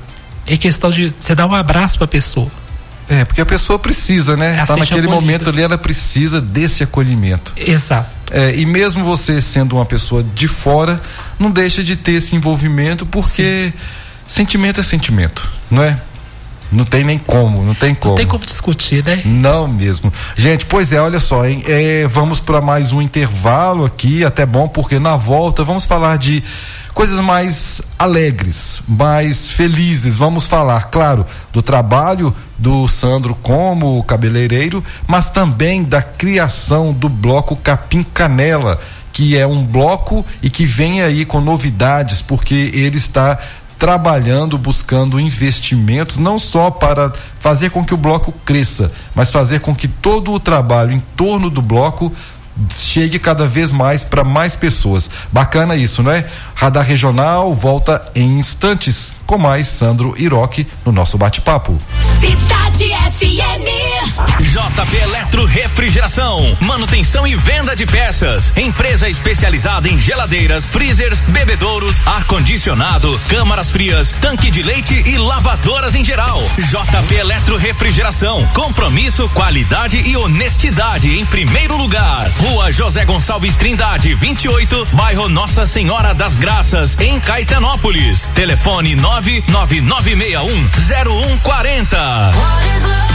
é questão de você dar um abraço pra pessoa. É, porque a pessoa precisa, né? Ela tá naquele acolhida. momento ali, ela precisa desse acolhimento. Exato. É, e mesmo você sendo uma pessoa de fora, não deixa de ter esse envolvimento, porque Sim. sentimento é sentimento, não é? Não tem nem como, não tem como. Não tem como discutir, né? Não mesmo. Gente, pois é, olha só, hein? É, vamos para mais um intervalo aqui, até bom, porque na volta vamos falar de coisas mais alegres, mais felizes. Vamos falar, claro, do trabalho do Sandro como cabeleireiro, mas também da criação do bloco Capim Canela, que é um bloco e que vem aí com novidades, porque ele está trabalhando, buscando investimentos, não só para fazer com que o bloco cresça, mas fazer com que todo o trabalho em torno do bloco chegue cada vez mais para mais pessoas. Bacana isso, não é? Radar Regional volta em instantes com mais Sandro Iroque no nosso bate-papo. Cidade F M. J P Eletro Refrigeração, manutenção e venda de peças, empresa especializada em geladeiras, freezers, bebedouros, ar-condicionado, câmaras frias, tanque de leite e lavadoras em geral. J P Eletro Refrigeração, compromisso, qualidade e honestidade em primeiro lugar. Rua José Gonçalves Trindade, vinte e oito, bairro Nossa Senhora das Graças, em Caetanópolis. Telefone nove nove nove seis um zero um quatro zero.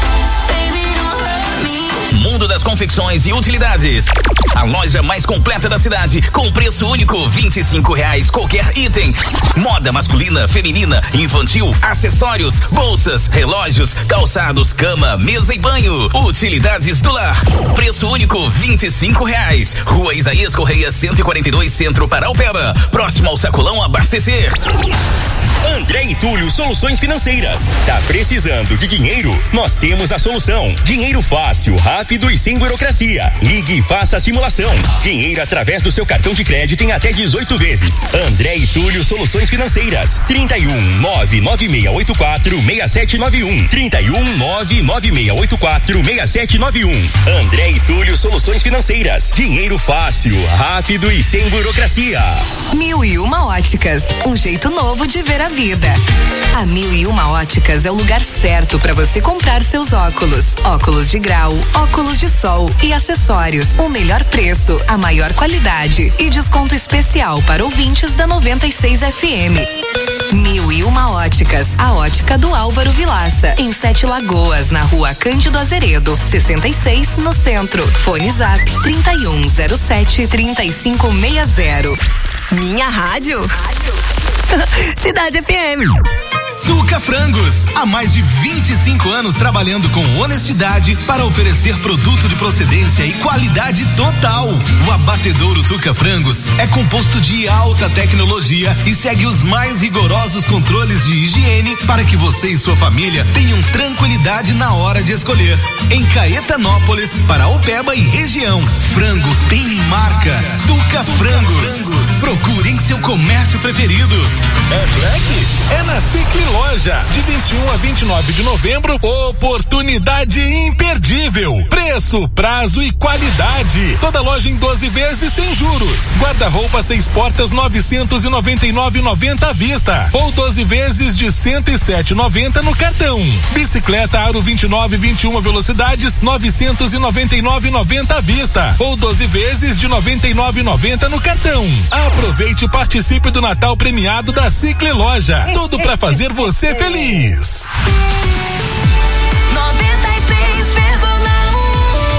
Mundo das Confecções e Utilidades. A loja mais completa da cidade, com preço único, vinte e cinco reais qualquer item. Moda masculina, feminina, infantil, acessórios, bolsas, relógios, calçados, cama, mesa e banho. Utilidades do lar. Preço único, vinte e cinco reais. Rua Isaías Correia, cento e quarenta e dois, Centro, Paraupeba. Próximo ao Sacolão Abastecer. André e Túlio Soluções Financeiras. Tá precisando de dinheiro? Nós temos a solução. Dinheiro fácil, rápido e sem burocracia. Ligue e faça a simulação. Dinheiro através do seu cartão de crédito em até dezoito vezes. André e Túlio Soluções Financeiras. trinta e um, nove nove seis oito quatro, seis sete nove um. trinta e um, nove nove seis oito quatro, seis sete nove um. André e Túlio Soluções Financeiras. Dinheiro fácil, rápido e sem burocracia. Mil e uma óticas. Um jeito novo de ver a vida. A Mil e uma Óticas é o lugar certo para você comprar seus óculos. Óculos de grau, óculos de sol e acessórios. O melhor preço, a maior qualidade e desconto especial para ouvintes da noventa e seis F M. Mil e uma Óticas, a ótica do Álvaro Vilaça, em Sete Lagoas, na rua Cândido Azeredo, sessenta e seis, no centro. Fone Zap trinta e um zero sete, trinta e cinco sessenta. Minha rádio? Cidade F M. Tuca Frangos, há mais de vinte e cinco anos trabalhando com honestidade para oferecer produto de procedência e qualidade total. O abatedouro Tuca Frangos é composto de alta tecnologia e segue os mais rigorosos controles de higiene para que você e sua família tenham tranquilidade na hora de escolher. Em Caetanópolis, Paraupeba e região, frango tem marca. Tuca Frangos. Procure em seu comércio preferido. É Black? É na Cicli Loja, de vinte e um a vinte e nove de novembro, oportunidade imperdível. Preço, prazo e qualidade. Toda loja em doze vezes sem juros. Guarda-roupa seis portas novecentos e noventa e nove reais e noventa centavos à vista ou doze vezes de cento e sete reais e noventa centavos no cartão. Bicicleta Aro vinte e nove, vinte e uma velocidades novecentos e noventa e nove reais e noventa centavos à vista ou doze vezes de noventa e nove reais e noventa centavos no cartão. Aproveite e participe do Natal premiado da Cicli Loja. Tudo para fazer você feliz.